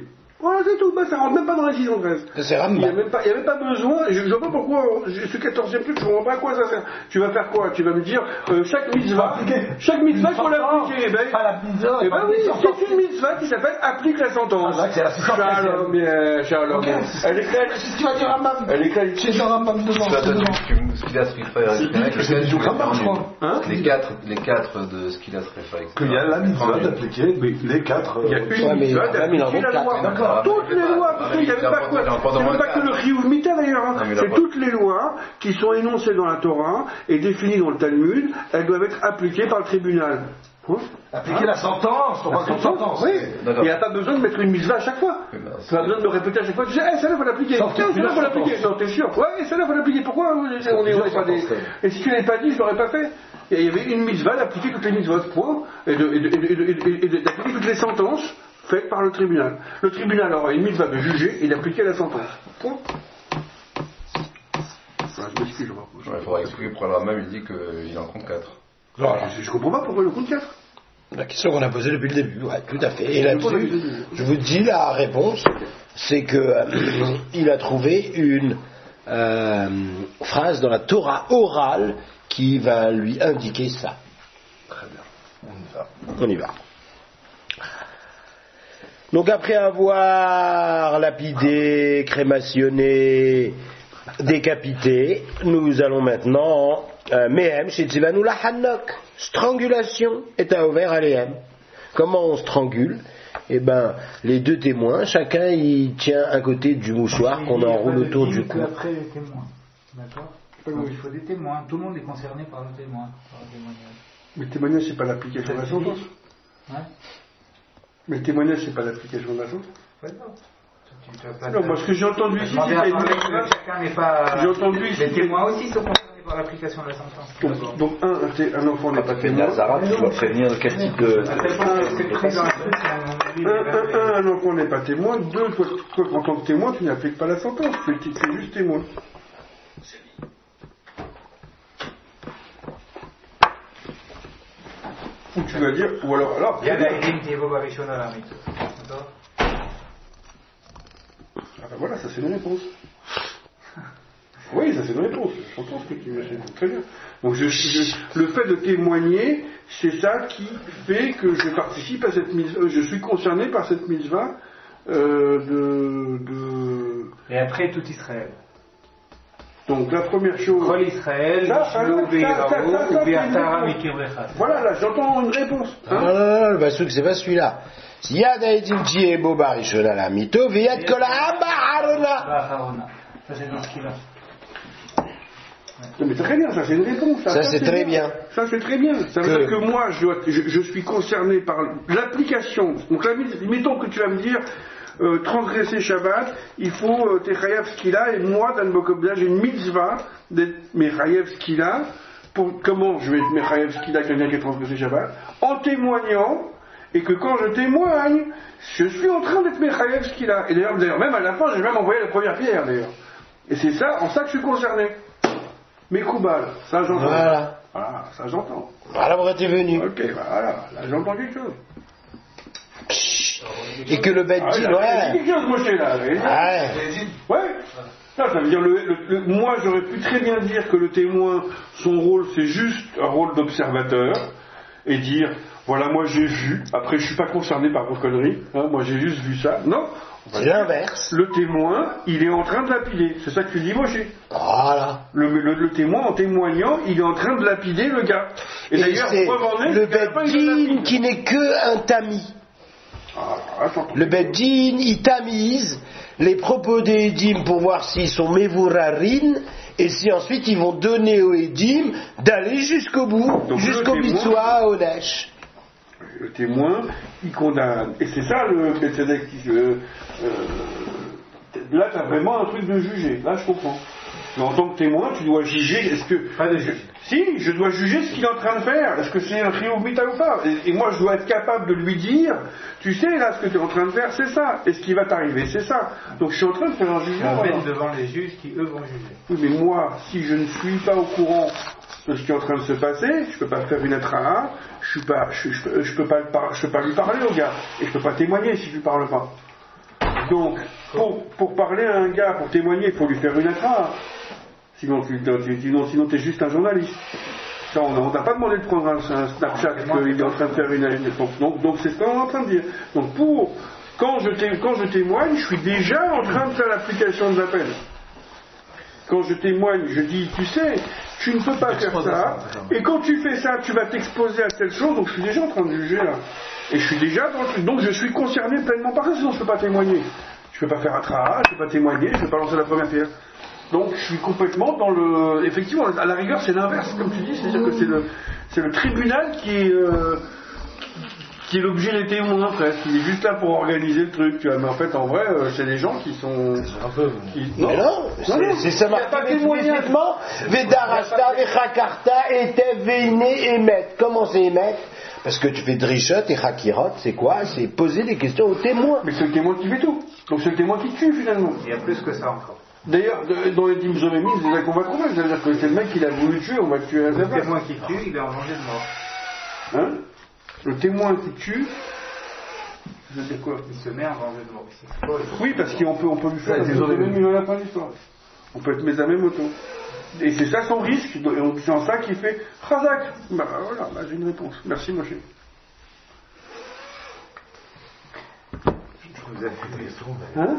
Voilà, c'est tout, bah, ça rentre même pas dans les six cent treize. C'est Il n'y a Rambam. même pas, il y a même pas besoin, je ne vois pas pourquoi, je- ce quatorzième truc, je ne comprends pas à quoi ça sert. Tu vas faire quoi? Tu vas me dire, euh, chaque mitzvah, chaque mitzvah, il faut l'appliquer. Eh ben, Pas la mitzvah, eh pas ben la oui, mitzvah. c'est une mitzvah qui s'appelle applique la sentence. Ah, c'est la six cent treize. Shalom, bien, shalom. Ok, Elle est claire. C'est ce qu'il va dire Rambam. Elle est claire. C'est dans Rambam devant. Tu as c'est devant. dit ce qu'il a Street Fighter C'est dit que c'est du Rambam, je crois. Hein? Les quatre, les quatre de ce qu'il a Street Fighter. Qu'il y a la mitzvah d'appliquer les quatre. Il y a euh, une Ouais, mais mitzvah Rambam, il en d'appliquer manque la loi. quatre. D'accord. Toutes les lois, parce qu'il n'y avait pas quoi. Il en prend dans C'est même le pas que le Chiyuv Mita d'ailleurs, hein. Non, mais il en C'est prend- toutes les lois qui sont énoncées dans la Torah et définies dans le Talmud, elles doivent être appliquées par le tribunal. Quoi? Appliquer la sentence, on parle de sentence. Oui. D'accord. Il n'y a pas besoin de mettre une mitzvah à chaque fois. Oui, bah, Tu n'as pas besoin de le répéter à chaque fois. Tu dis, eh, celle-là, faut l'appliquer. Sauf Tiens, que celle-là, faut la l'appliquer. sentence. Non, t'es sûr. Ouais, celle-là, faut l'appliquer. Pourquoi on est, on est, on est pas des... Et si tu l'avais pas dit, je l'aurais pas fait. Il y avait une mitzvah d'appliquer toutes les mitzvahs, point, et de- et de- et de- et de- et de- et de- d'appliquer toutes les sentences faites par le tribunal. Le tribunal aura une mitzvah de juger et d'appliquer la sentence. Point. Voilà, je m'excuse, je m'en- Ouais, il faudra expliquer pourquoi le Rambam il dit qu'il en compte quatre. Voilà. Je, je comprends pas pourquoi le compte quatre. La question qu'on a posée depuis le début, ouais, tout à fait. Et là-dessus, je vous dis la réponse, c'est que euh, il a trouvé une euh, phrase dans la Torah orale qui va lui indiquer ça. Très bien. On y va. On y va. Donc après avoir lapidé, crémationné, décapité, nous allons maintenant euh, Mehem chez Tzivanu la Hanok. Strangulation est à ouvert à l'Ehem. Comment on strangule? Eh ben, les deux témoins, chacun il tient un côté du mouchoir qu'on enroule autour du cou. Après les témoins, d'accord. Donc il faut des témoins. Tout le monde est concerné par le témoin, par le témoignage. Mais le témoignage, c'est pas l'application de la sentence. Ouais. Mais le témoignage, c'est pas l'application de la sentence. Ouais, non. Tu- tu vas pas- Non, moi, ce que j'ai entendu ici, Demander c'est à qu'il y a parler une que mitzvah. chacun n'est pas. J'ai entendu ici Les que- témoins aussi sont concernés par l'application de la sentence. Donc, donc un, un, té- un enfant n'est Quand pas tu fais une témoin. Nazara, tu dois prévenir de quel type de. À tel point que c'est pris dans un truc, on lit Un, les verbes. un, un, un enfant n'est pas témoin. Deux, toi, toi, en tant que témoin, tu n'appliques pas la sentence. Tu es, tu es juste témoin. Ou tu vas dire, ou alors, alors, Il y a des rimes qui évoquent Arishona la mitzvah. D'accord. Ah ben voilà, ça c'est une réponse. Oui, ça c'est une réponse. J'entends ce que tu m'as dit. Très bien. Donc je, je- le fait de témoigner, c'est ça qui fait que je participe à cette mitzvah, je suis concerné par cette mitzvah euh, de, de... Et après tout Israël. Donc la première chose... Kol Israël, Ça, ça, Yishlo ça, ça, ça, Be'irao, ça, c'est une Ube'atara réponse. Mikevrecha. Voilà, là j'entends une réponse. Non, Hein. non, non, le bassouk, c'est pas celui-là. Yad haïtim tiebo barishona la mito, veyad kol ha'aba harona. Harona. Ça c'est dans ce qu'il a. Non, mais très bien, ça c'est une réponse. Ça, c'est très bien. Ça c'est très bien. Ça veut Que- dire que moi je, dois- je, je suis concerné par l'application. Donc là, mettons que tu vas me dire euh, transgresser Shabbat, il faut euh, t'es chayav skila et moi Dan Bokobda j'ai une mitzvah d'être mechayev skila. Pour comment je vais être mechayev skila quelqu'un qui a transgressé Shabbat? En témoignant. Et que quand je témoigne, je suis en train d'être mechayev skila. Et d'ailleurs, d'ailleurs, même à la fin, j'ai même envoyé la première pierre d'ailleurs. Et c'est ça, en ça que je suis concerné. Mais Koubal, ça j'entends. Voilà. Voilà, ça j'entends. Voilà pourquoi t'es venu. Ok, voilà, là j'entends quelque chose. Et que le bête Ah, dit, il a- il a ouais. dit quelque chose, Moshe, là. vous voyez. Ouais. Ouais. Ça, ça veut dire, le, le- le- moi j'aurais pu très bien dire que le témoin, son rôle c'est juste un rôle d'observateur, et dire, voilà, moi j'ai vu, après je suis pas concerné par vos conneries, hein, moi j'ai juste vu ça. Non. On va C'est dire, l'inverse. le témoin, il est en train de lapider. C'est ça que tu dis, Moshe. Voilà. Le, le- le témoin, en témoignant, il est en train de lapider le gars. Et, Et d'ailleurs, c'est preuve en est le qu'à la fin, il le Beddin lapide. qui n'est que un tamis. Ah, attends, Le Beddin, il tamise les propos des Edim pour voir s'ils sont Mevurarin et si ensuite ils vont donner aux Edim d'aller jusqu'au bout, Donc, jusqu'au le témoin- Mitzvah, au Nesh. le témoin, il condamne. Et c'est ça le Betzedek qui... Euh, euh, là, tu as vraiment un truc de juger. Là, je comprends. Mais en tant que témoin, tu dois juger. Est-ce que... Pas de juge. Si, je dois juger ce qu'il est en train de faire. Est-ce que c'est un trio mita ou pas et, et moi, je dois être capable de lui dire, tu sais, là, ce que tu es en train de faire, c'est ça. Et ce qui va t'arriver, c'est ça. Donc, je suis en train de faire un Tu jugement. amènes voilà. devant les juges qui eux vont juger. Oui, mais moi, si je ne suis pas au courant de ce qui est en train de se passer, je peux pas faire une attraha, je suis pas, je, je, je peux pas, le par- je peux pas lui parler au gars, et je peux pas témoigner si je lui parle pas. Donc, pour, pour parler à un gars, pour témoigner, il faut lui faire une attrape. Sinon, tu sinon, sinon, es juste un journaliste. Ça, on ne t'a pas demandé de prendre un, un Snapchat qu'il est en train de faire une... Donc, donc c'est ce qu'on est en train de dire. Donc, pour, quand, je quand je témoigne, je suis déjà en train de faire l'application de la peine. Quand je témoigne, je dis, tu sais, tu ne peux pas faire ça, et quand tu fais ça, tu vas t'exposer à telle chose, donc je suis déjà en train de juger là. Et je suis déjà dans le truc, donc je suis concerné pleinement par ça, sinon je ne peux pas témoigner. Je ne peux pas faire un traha, je ne peux pas témoigner, je ne peux pas lancer la première pierre. Donc je suis complètement dans le... Effectivement, à la rigueur, c'est l'inverse, comme tu dis, c'est-à-dire que c'est le, c'est le tribunal qui est... Euh, qui est l'objet des témoins presque, il est juste là pour organiser le truc, tu vois, mais en fait en vrai euh, c'est des gens qui sont... Un peu... Qui... Non, mais non, c'est, c'est ça marqué explicitement, Vedarasta, Vechakarta, Etev, Veine, Emet. Comment c'est Emet? Parce que tu fais Drishot et Hakirot, c'est quoi? C'est poser des questions aux témoins. Mais c'est le témoin qui fait tout, donc c'est le témoin qui tue finalement. Il y a plus que ça encore. D'ailleurs, dans les Dim Zomémis, c'est là qu'on va trouver, c'est-à-dire que c'est le mec qui l'a voulu tuer, on va le tuer à sa place. Le témoin qui tue, il est en danger de mort. Hein? Le témoin qui tue, je veux dire quoi? Il se met en danger de mort. Oui, parce qu'on peut, on peut lui faire des Zomémis à la fin de l'histoire. On peut être mes moto. Et c'est ça son risque, et c'est en ça qu'il fait Khazak. Bah voilà, bah, j'ai une réponse. Merci, Moshe. Hein?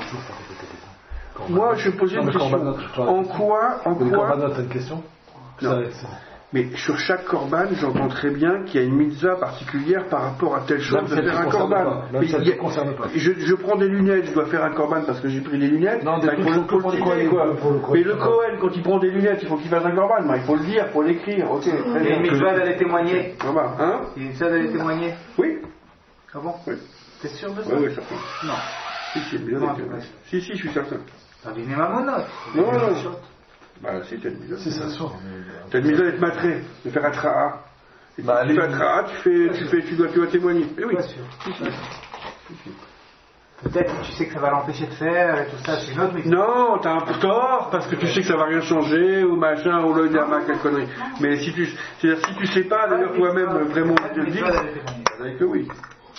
Moi, je posais une question. En quoi, en quoi... t'as une question? Non. Mais sur chaque korban, j'entends très bien qu'il y a une mitzvah particulière par rapport à telle chose de faire un korban. Même ça ne te concerne pas. Je, je prends des lunettes, je dois faire un korban parce que j'ai pris des lunettes. Non, des il faut, trucs faut le citer, quoi. Mais le Kohen, quand il prend des lunettes, il faut qu'il fasse un korban. Il faut le dire, il faut l'écrire. Ok. Il y a une mitzvah d'aller témoigner. Hein? Il y a une mitzvah d'aller témoigner. Oui. Ah bon? Oui. T'es sûr de ça? Oui, oui, certain. Non. Si, si, bien non, si, si, je suis certain. T'as deviné ma monote. Non, non, non. Bah si, t'as une mise C'est ça, sûr. T'as une mise d'être matré, de faire un tra'a. Et bah, si tu fais un tra'a, tu fais, tu fais, tu dois, tu dois témoigner. Eh oui. Pas sûr. Peut-être que tu sais que ça va l'empêcher de faire et tout ça, c'est une autre mise. Non, t'as un peu tort, parce que tu sais que ça va rien changer, ou machin, ou le diamant, quelle connerie. Mais si tu, c'est-à-dire, si tu sais pas, d'ailleurs, toi-même, vraiment, te le dire, c'est que oui.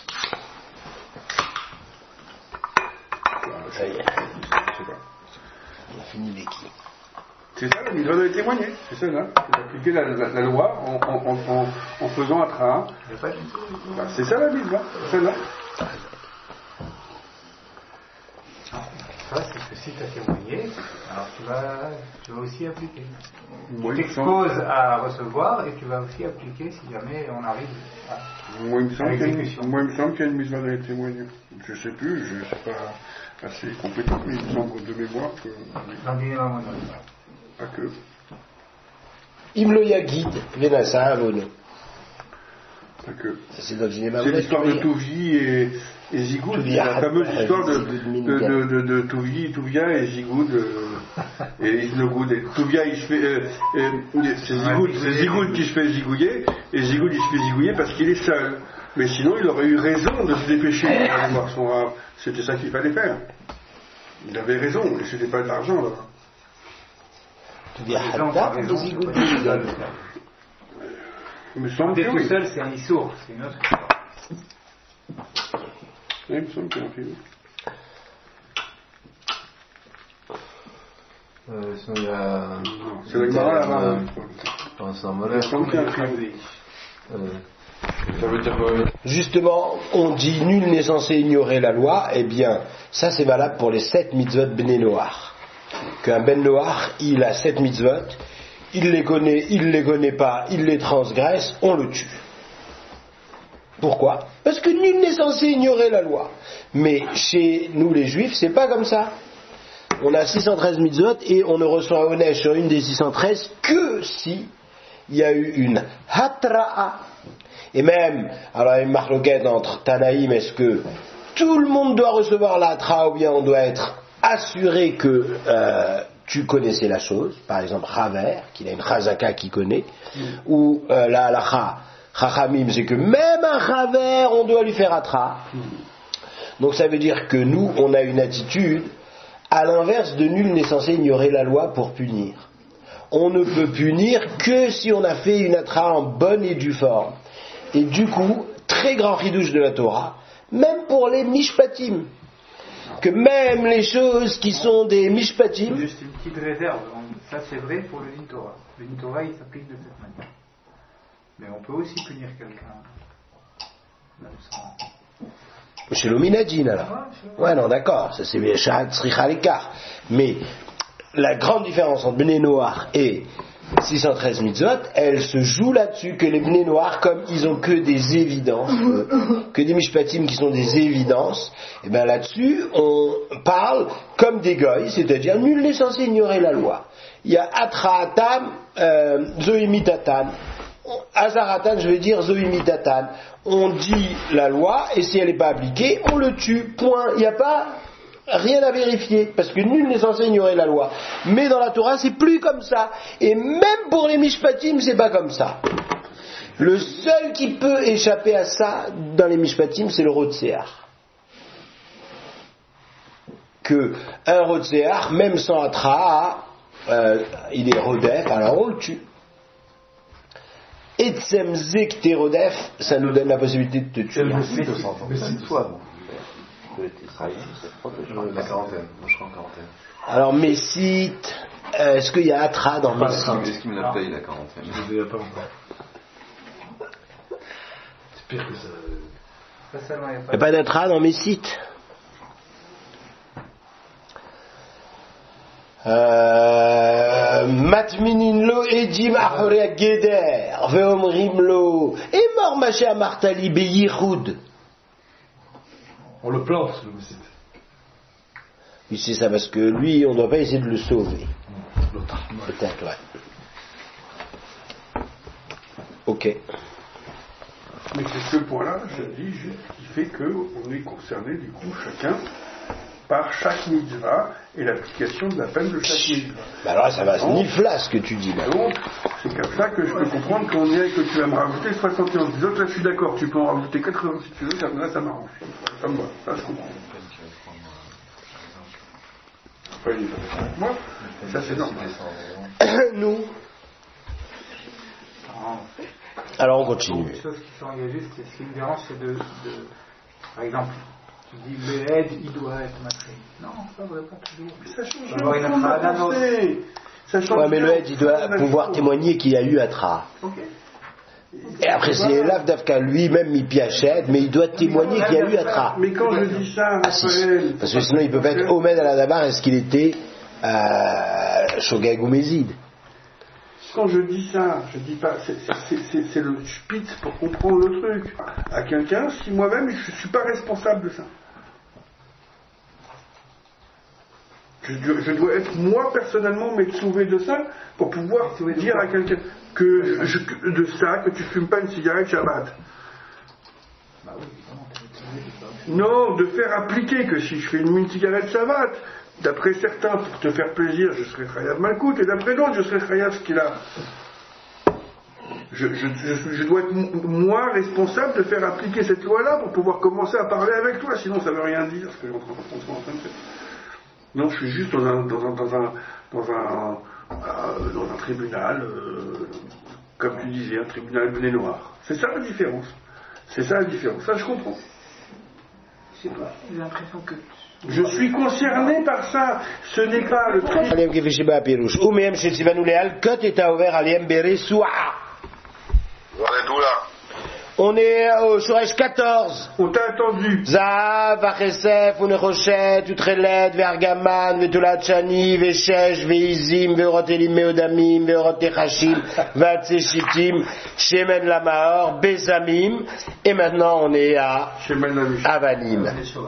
Ça y est. On a fini les qui. C'est ça, la mitzvah de témoigner. C'est ça, là. C'est d'appliquer la, la, la loi en, en, en, en faisant un train. Bah, c'est ça la mitzvah. C'est celle-là. Ça, c'est que si tu as témoigné, alors tu vas, tu vas aussi appliquer. Moi, tu t'exposes à recevoir et tu vas aussi appliquer si jamais on arrive à. Moi, il me semble qu'il y a une mitzvah de témoigner. Je ne sais plus, je ne suis pas assez compétent, mais il me semble de mémoire que. Dans le non, pas que. Imlo Yagid, Venasa Avono. Pas que. Ça, c'est dans le cinéma. C'est l'histoire de Touvi et, et Zigoud. C'est la fameuse histoire de, de, de, de, de Touvi, Touvia et Zigoud. Euh, et le Goud. Et Touvia, il se fait. Euh, euh, c'est Zigoud, c'est Zigoud qui se fait zigouiller. Et Zigoud, il se fait zigouiller parce qu'il est seul. Mais sinon, il aurait eu raison de se dépêcher pour aller voir son rave. C'était ça qu'il fallait faire. Il avait raison, et c'était pas de l'argent là. Tu dis Hatta ou Zigoud? Il me semble que tout oui. Seul, c'est un issour, c'est une autre histoire. Oui, il me semble qu'il y a un film. Euh, sinon, il y a. C'est la Gemara là-bas. C'est un Il mollet. me semble qu'il y a un film. Ça veut dire quoi? Justement, on dit nul n'est censé ignorer la loi. Eh bien, ça c'est valable pour les sept mitzvot Bnei Noach. Qu'un Ben Noach, il a sept mitzvot, il les connaît, il les connaît pas, il les transgresse, on le tue. Pourquoi? Parce que nul n'est censé ignorer la loi. Mais chez nous les Juifs, c'est pas comme ça. On a six cent treize mitzvot et on ne reçoit au neige sur une des six cent treize que si il y a eu une hatra'a. Et même, alors il y a une marloquette entre Tanaïm, est-ce que tout le monde doit recevoir la hatra'a ou bien on doit être assuré que euh, tu connaissais la chose, par exemple Chaver, qu'il a une chazaka qui connaît, mm. ou euh, la halacha, chachamim, c'est que même un Chaver, on doit lui faire hatra'a. Mm. Donc ça veut dire que nous, on a une attitude à l'inverse de nul n'est censé ignorer la loi pour punir. On ne peut punir que si on a fait une hatra'a en bonne et due forme. Et du coup, très grand chidouche de la Torah, même pour les mishpatim. que même les choses qui sont des mishpatim. Juste une petite réserve, ça c'est vrai pour le Din Torah. Le Din Torah il s'applique de cette manière. Mais on peut aussi punir quelqu'un. Même sans... Chez l'Ominadine alors. Ouais, non, d'accord, ça c'est Sha'at Sricha l'écart. Mais la grande différence entre Bnei Noach et six cent treize mitzvot, elle se joue là-dessus, que les Bnei Noach, comme ils ont que des évidences, que des mishpatim qui sont des évidences, et bien là-dessus, on parle comme des goïs, c'est-à-dire nul n'est censé ignorer la loi. Il y a Atra'atam, euh, Zoimitatan. Azaratan, je veux dire Zoimitatan. On dit la loi, et si elle n'est pas appliquée, on le tue. Point. Il n'y a pas rien à vérifier, parce que nul n'est censé ignorer la loi. Mais dans la Torah, c'est plus comme ça. Et même pour les Mishpatim, c'est pas comme ça. Le seul qui peut échapper à ça dans les Mishpatim, c'est le Rotsear. Que un Rotsear, même sans Atra, euh, il est Rodef, alors on le tue. Etzem Zek Terodef, ça nous donne la possibilité de te tuer. Mais c'est toi, bon. La quarantaine, moi je serai en quarantaine. Alors Messite, euh, est-ce qu'il y a Atra dans Messite? Est-ce qu'il me la paye la quarantaine? Je ne l'ai pas encore. C'est pire que ça. Ça, il n'y a pas d'Atra dans Messite? Matminin lo edim achorei geder veomrim lo emor maché amartali beyichud. On le plante, le Messite. Oui, c'est ça, parce que lui, on ne doit pas essayer de le sauver. L'autre. Peut-être, ouais. Ok. Mais c'est ce point-là, je dis juste, qui fait qu'on est concerné, du coup, chacun, par chaque mitzvah et l'application de la peine de chaque mitzvah. Bah alors là, ça va se nifla ce que tu dis. Là. Donc, c'est comme ça que je peux comprendre qu'on est que tu vas me rajouter soixante et onze. Les autres, là, je suis d'accord, tu peux en rajouter quatre-vingts si tu veux, ça, là, ça m'arrange. Ça me va, ça, je comprends. Enfin, il est pas avec moi, ça, c'est normal. Nous. Alors, on continue. Une chose qui sont, il y a juste, ce qui me dérange, c'est de, de, par exemple, tu dis le aide, il doit être matré. Non, ça ne va pas toujours. Ça change avoir une Atra à la nôtre. Ça change ouais, mais le rien. aide, il doit pouvoir témoigner qu'il y a eu Atra. Ok. Et après, c'est l'Avdavka lui-même, il piachète, mais il doit témoigner qu'il y a eu Atra. Mais quand je dis ça, Ah, si. Raphaël, Parce que sinon, il peut pas être Omed à la Dabar, est-ce qu'il était euh, Shogeg ou Mézid? quand je dis ça, je dis pas, c'est, c'est, c'est, c'est le spitz pour comprendre le truc à quelqu'un, si moi-même je ne suis pas responsable de ça. Je, je dois être moi personnellement m'être sauvé de ça pour pouvoir dire à quelqu'un que je, de ça, que tu fumes pas une cigarette Shabbat. Non, de faire appliquer que si je fais une, une cigarette Shabbat, d'après certains, pour te faire plaisir, je serai Chayav Malkout, et d'après d'autres, je serai Chayav Skila. Je, je, je, je dois être moi responsable de faire appliquer cette loi-là pour pouvoir commencer à parler avec toi, sinon ça ne veut rien dire ce que j'en en train de faire. Non, je suis juste dans un, dans un, dans un, dans un, euh, dans un tribunal, euh, comme tu disais, un tribunal blé noir. C'est ça la différence. C'est ça la différence. Ça, je comprends. Je sais pas, j'ai l'impression que... Je suis concerné par ça. Ce n'est pas le tribunal. On est au Shoresh quatorze. On t'a attendu. Zahav, Vachesef, Unechoshet, Utrelet, Vergaman, Vetulat Shani, Veshesh, Veizim, Verotelim Meodamim, Verotechashim, Vatseshitim, Shemen Lamaor, Besamim. Et maintenant on est à Avanim.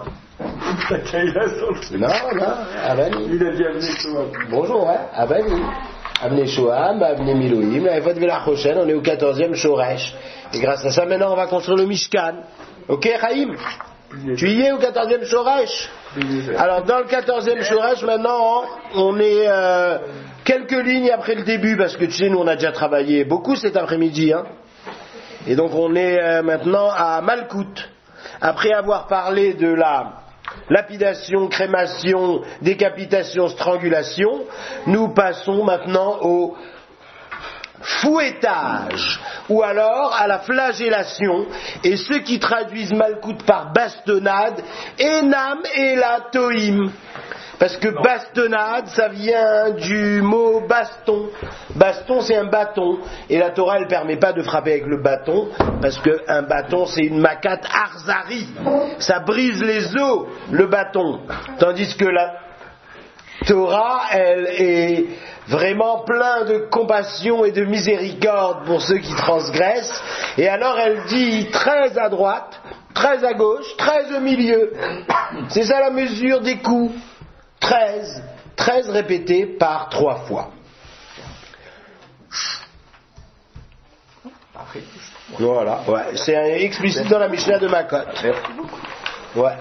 Non, non, Avanim. Il a dit Avnei Shoham. Bonjour, hein, Avanim. Avnei Shoham, Avnei Miloïm, la Efod Velachoshen, on est au quatorzième Shoresh. Et grâce à ça, maintenant, on va construire le Mishkan. Ok, Chaim? Tu y es au quatorzième Shoresh? Alors, dans le quatorzième Shoresh, maintenant, on est euh, quelques lignes après le début, parce que tu sais, nous, on a déjà travaillé beaucoup cet après-midi. Hein. Et donc, on est euh, maintenant à Malkout. Après avoir parlé de la lapidation, crémation, décapitation, strangulation, nous passons maintenant au fouettage, ou alors à la flagellation. Et ceux qui traduisent Malkout par bastonnade, Enam et la Toïm. Parce que bastonnade, ça vient du mot baston. Baston, c'est un bâton. Et la Torah, elle ne permet pas de frapper avec le bâton, parce qu'un bâton, c'est une makat arzari. Ça brise les os, le bâton. Tandis que la Torah, elle est vraiment plein de compassion et de miséricorde pour ceux qui transgressent. Et alors, elle dit treize à droite, treize à gauche, treize au milieu. C'est ça la mesure des coups. treize, treize répétés par trois fois. Voilà, ouais, c'est explicite dans la Mishnah de Makot. Ouais.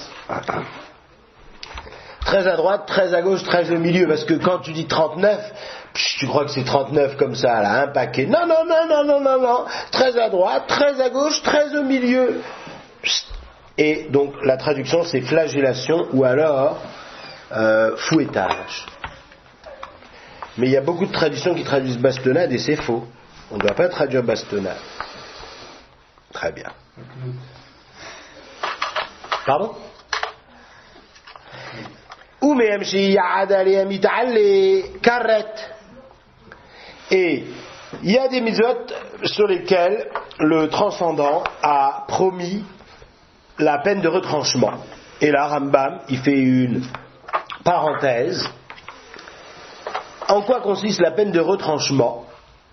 treize à droite, treize à gauche, treize au milieu, parce que quand tu dis trente-neuf, tu crois que c'est trente-neuf comme ça, là, un paquet. Non, non, non, non, non, non, non. treize à droite, treize à gauche, treize au milieu. Et donc la traduction c'est flagellation ou alors Euh, fouettage. Mais il y a beaucoup de traditions qui traduisent bastonnade et c'est faux. On ne doit pas traduire bastonnade. Très bien. Pardon? Et il y a des mitzvot sur lesquels le transcendant a promis la peine de retranchement. Et là, Rambam, il fait une parenthèse. En quoi consiste la peine de retranchement?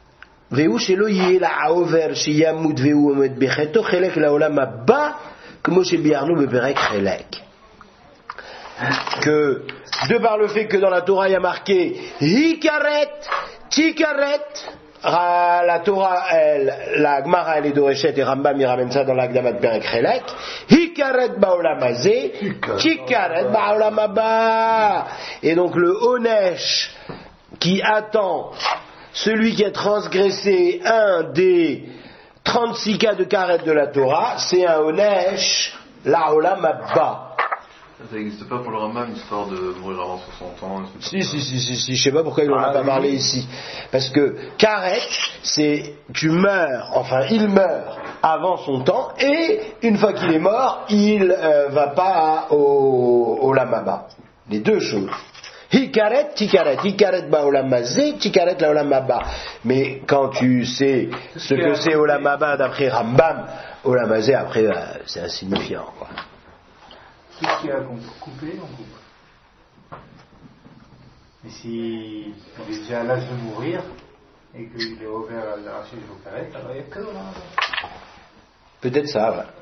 Que, de par le fait que dans la Torah il y a marqué Hikaret, Tikaret, la Torah, elle, la Gemara, elle est d'Orechet et Rambam, il ramène ça dans l'Agdamat Perek Chelek. Hikaret ba'olam hazeh, Tikaret ba'olam haba. Et donc le Onesh qui attend celui qui a transgressé un des trente-six cas de Karet de la Torah, c'est un Onesh la'olam haba. Ça n'existe pas pour le Rambam, l'histoire de mourir avant soixante ans. Si, si, si, si, si, je sais pas pourquoi il n'en a pas parlé ici. Parce que Karet, c'est tu meurs, enfin il meurt avant son temps, et une fois qu'il est mort, il euh, va pas au, au Lamaba. Les deux choses. Hikaret, tikaret, hikaret ba olamazé, tikaret la olamaba. Mais quand tu sais ce que c'est olamaba d'après Rambam, olamazé après, euh, c'est insignifiant, quoi. Tout ce qu'il y a qu'on peut couper, on coupe. Mais si il est déjà à l'âge de mourir et qu'il est ouvert à l'arracher les opérettes, alors il n'y a que là. Peut-être ça, ouais.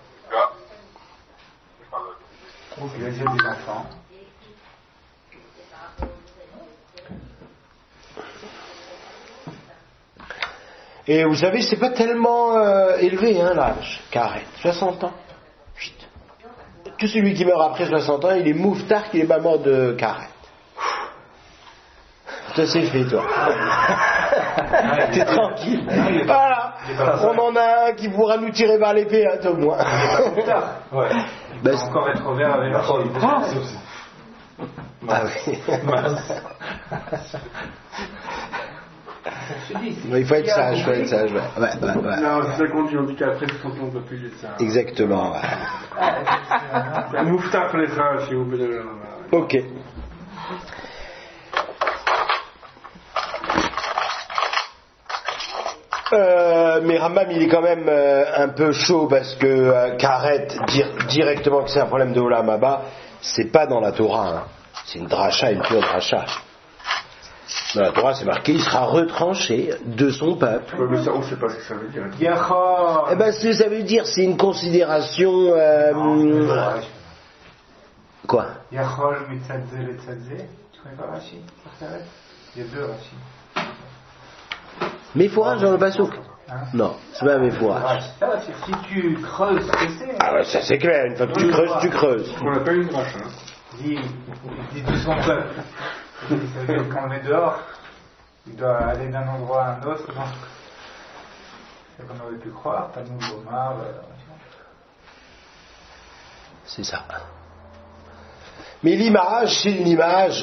Donc il a déjà des enfants. Et vous savez, c'est pas tellement euh, élevé, hein, l'âge, Karet. soixante ans. Chut. Tout celui qui meurt après soixante ans, il est mouftar qu'il n'est pas mort de Karet. Toi, c'est fait, toi. T'es tranquille. Voilà. On en a un qui pourra nous tirer par l'épée, hein, au moins. Ouais. Il Ben, peut encore être ouvert avec la chose. Ah oui. Il faut être sage, il faut être sage, ouais. Ouais, ouais, ouais. Non, c'est ça qu'on dit, on dit qu'après soixante ans, on ne peut plus dire ça. Exactement, ouais. Un mouftar les frères, si vous voulez. Ok. Euh, mais Rambam il est quand même euh, un peu chaud parce que euh, Karet dire directement que c'est un problème de Olam Haba, c'est pas dans la Torah, hein. C'est une dracha, une pure dracha. Dans la Torah c'est marqué il sera retranché de son peuple. Ouais, mais ça, on ne sait pas ce que ça veut dire. Eh ben ce que ça veut dire c'est une considération. Euh, Non, quoi? Yachol mitzadze le tzadze. Tu connais pas Rashi? Il y a deux Rashi. Méphorage dans le Passouk? Hein? Non, c'est pas un méphorage. Si tu creuses ce que c'est. Ah ouais, ça c'est clair, une fois que tu creuses, tu creuses. On n'a pas une drache, hein. Il dit, il dit de son peuple. Ça veut dire quand on est dehors, il doit aller d'un endroit à un autre. Non. C'est qu'on aurait pu croire, pas nous, Omar. Euh, C'est ça. Mais l'image, c'est une image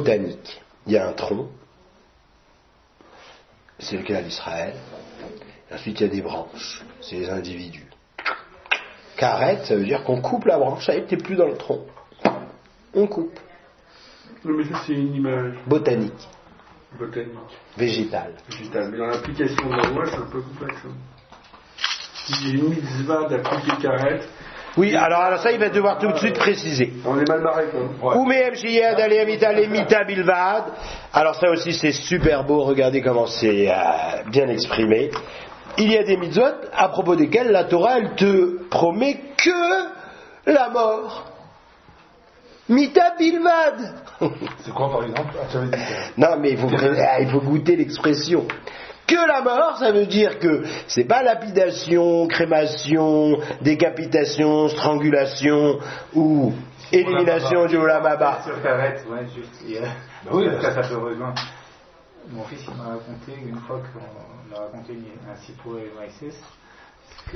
botanique. Il y a un tronc, c'est le cas d'Israël. Ensuite, il y a des branches, c'est les individus. Karet, ça veut dire qu'on coupe la branche, ça y est, t'es plus dans le tronc. On coupe. Non, mais ça, c'est une image Botanique, botanique, végétale. végétale. Mais dans l'application de la loi, c'est un peu complexe. Hein. Il y a une mitzvah d'appliquer Karet. Oui, alors, alors ça, il va devoir tout de suite préciser. On est mal barré, quoi. Ou mehem sheyeh adaleh amita lemita bilvad. Alors ça aussi, c'est super beau. Regardez comment c'est euh, bien exprimé. Il y a des mitzvot à propos desquelles la Torah, elle te promet que la mort. Mita bilvad. C'est quoi par exemple? Ah, tu avais dit ça. Non, mais il faut, ah, il faut goûter l'expression. Que la mort, ça veut dire que c'est pas lapidation, crémation, décapitation, strangulation ou élimination du Olam Haba. Sur Karet, ouais, juste hier. Bah oui, ça, ça peut rejoindre. Mon fils il m'a raconté une fois qu'on a raconté un Sipour et Maïsès que.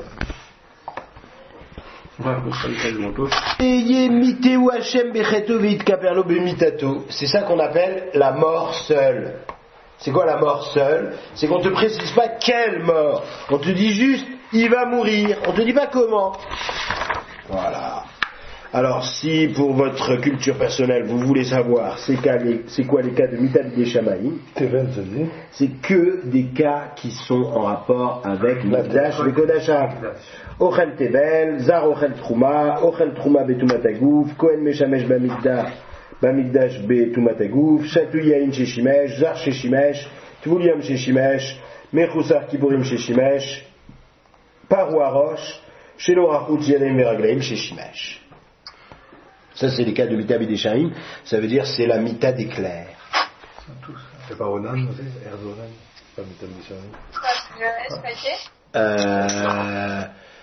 C'est ça qu'on appelle la mort seule. C'est quoi la mort seule? C'est qu'on ne te précise pas quelle mort. On te dit juste, il va mourir. On ne te dit pas comment. Voilà. Alors, si pour votre culture personnelle, vous voulez savoir c'est, les, c'est quoi les cas de Mitab des Shamaïm, c'est que des cas qui sont en rapport avec Mikdash et Kodashah. Ochel Tevel, Zar Ochel Trouma, Ochel Trouma Betumatagouf, Kohen Meshamesh Bamikdash. Bamikdash be Tumatagouf, Chatou Yain Sheshimesh, Zar Sheshimesh, Tvuliam Sheshimesh, Mechusar Kiburim Sheshimesh, Paroi Roche, Shelo Rachut Yanim Meraglaim Sheshimesh. Ça, c'est les cas de Mita Bideshaim, ça veut dire c'est la Mita d'éclair. C'est pas Onan aussi? Erdonan? C'est pas Mita Bideshaim? Euh.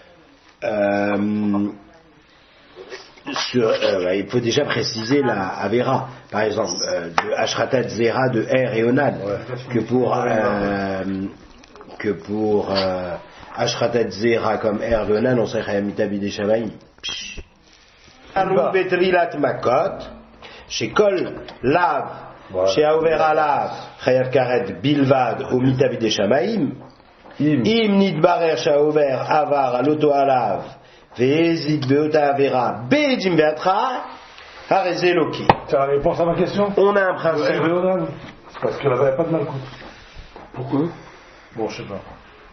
Euh. Sur, euh, il faut déjà préciser la Avera, par exemple, euh, de Ashratat Zera de Er et Onan, ouais. que pour euh, que pour euh, Ashratat Zera comme Er et Onan, on serait Hayamita Bideshaim. Arou Betrilat Makot, chez Kol Lav, chez Aovera Lav, Chayav Karet Bilvad au Mita Bideshaim, Im Nidbarer Shaover Avar Aloto Alav. Ve'ezid be'ota avera be'edim ve'atra hareze loki. Tu as la réponse à ma question? On a un principe. Ouais, c'est parce que là-bas il n'y a pas de malcoute. Pourquoi? Bon, je sais pas.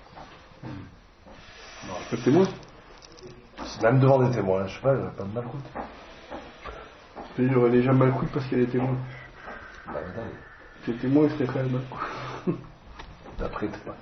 Non, pas de témoin. Même devant des témoins, je sais pas, il n'y a pas de malcoute. Il y aurait déjà malcoute parce qu'il y a des témoins. Bah, les témoins, ils seraient quand même malcoute. D'après pas.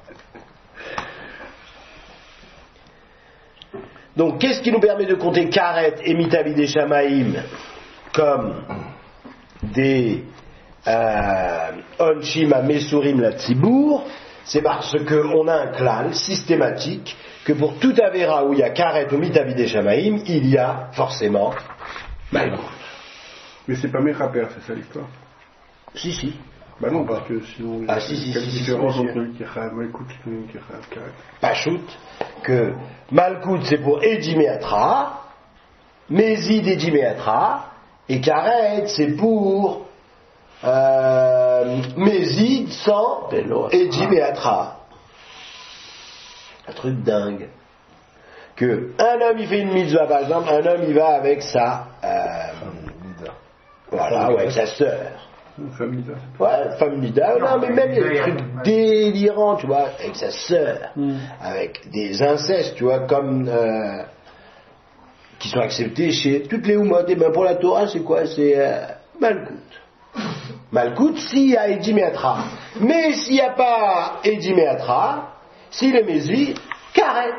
Donc, qu'est-ce qui nous permet de compter Karet et Mitabi des Shamaïm comme des euh, Onshim à Mesurim la Tzibour? C'est parce qu'on a un klal systématique que pour tout Avera où il y a Karet ou Mitabi des Shamaïm, il y a forcément Malkout. Mais c'est pas Mechaper, c'est ça l'histoire? Si, si. Bah non, parce que sinon, ah, si, si, quelle si, différence si, entre une Kichav Malkout et une Kichav Karet? Pachout, que Malkout c'est pour Edimeatra, Mézid Edimeatra, et Karet c'est pour euh, Mézid sans Edimeatra. Un truc dingue. Que un homme il fait une mitzvah, par exemple, un homme il va avec sa euh, voilà, ou avec sa sœur. Femme Nida. Ouais, femme Nida. Non, mais même il y a des trucs délirants, tu vois, avec sa sœur, mm. avec des incestes, tu vois, comme euh, qui sont acceptés chez toutes les Oumotes. Et ben pour la Torah, c'est quoi? C'est euh, Malkout. Malkout s'il y a Edimeatra. Mais s'il n'y a pas Edimeatra, s'il est Mézi, Karet.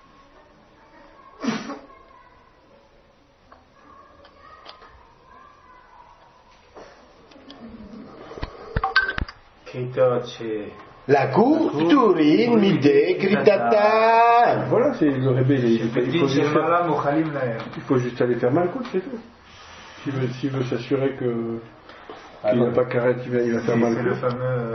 La cour, Turin, Midé, Kritata. Voilà, c'est le rébé. Il, il, il, faut juste faire, il faut juste aller faire Malkout, c'est tout. S'il veut, s'il veut s'assurer que ah, qu'il n'a pas Karet, il va, il va faire Malkout. C'est le fameux,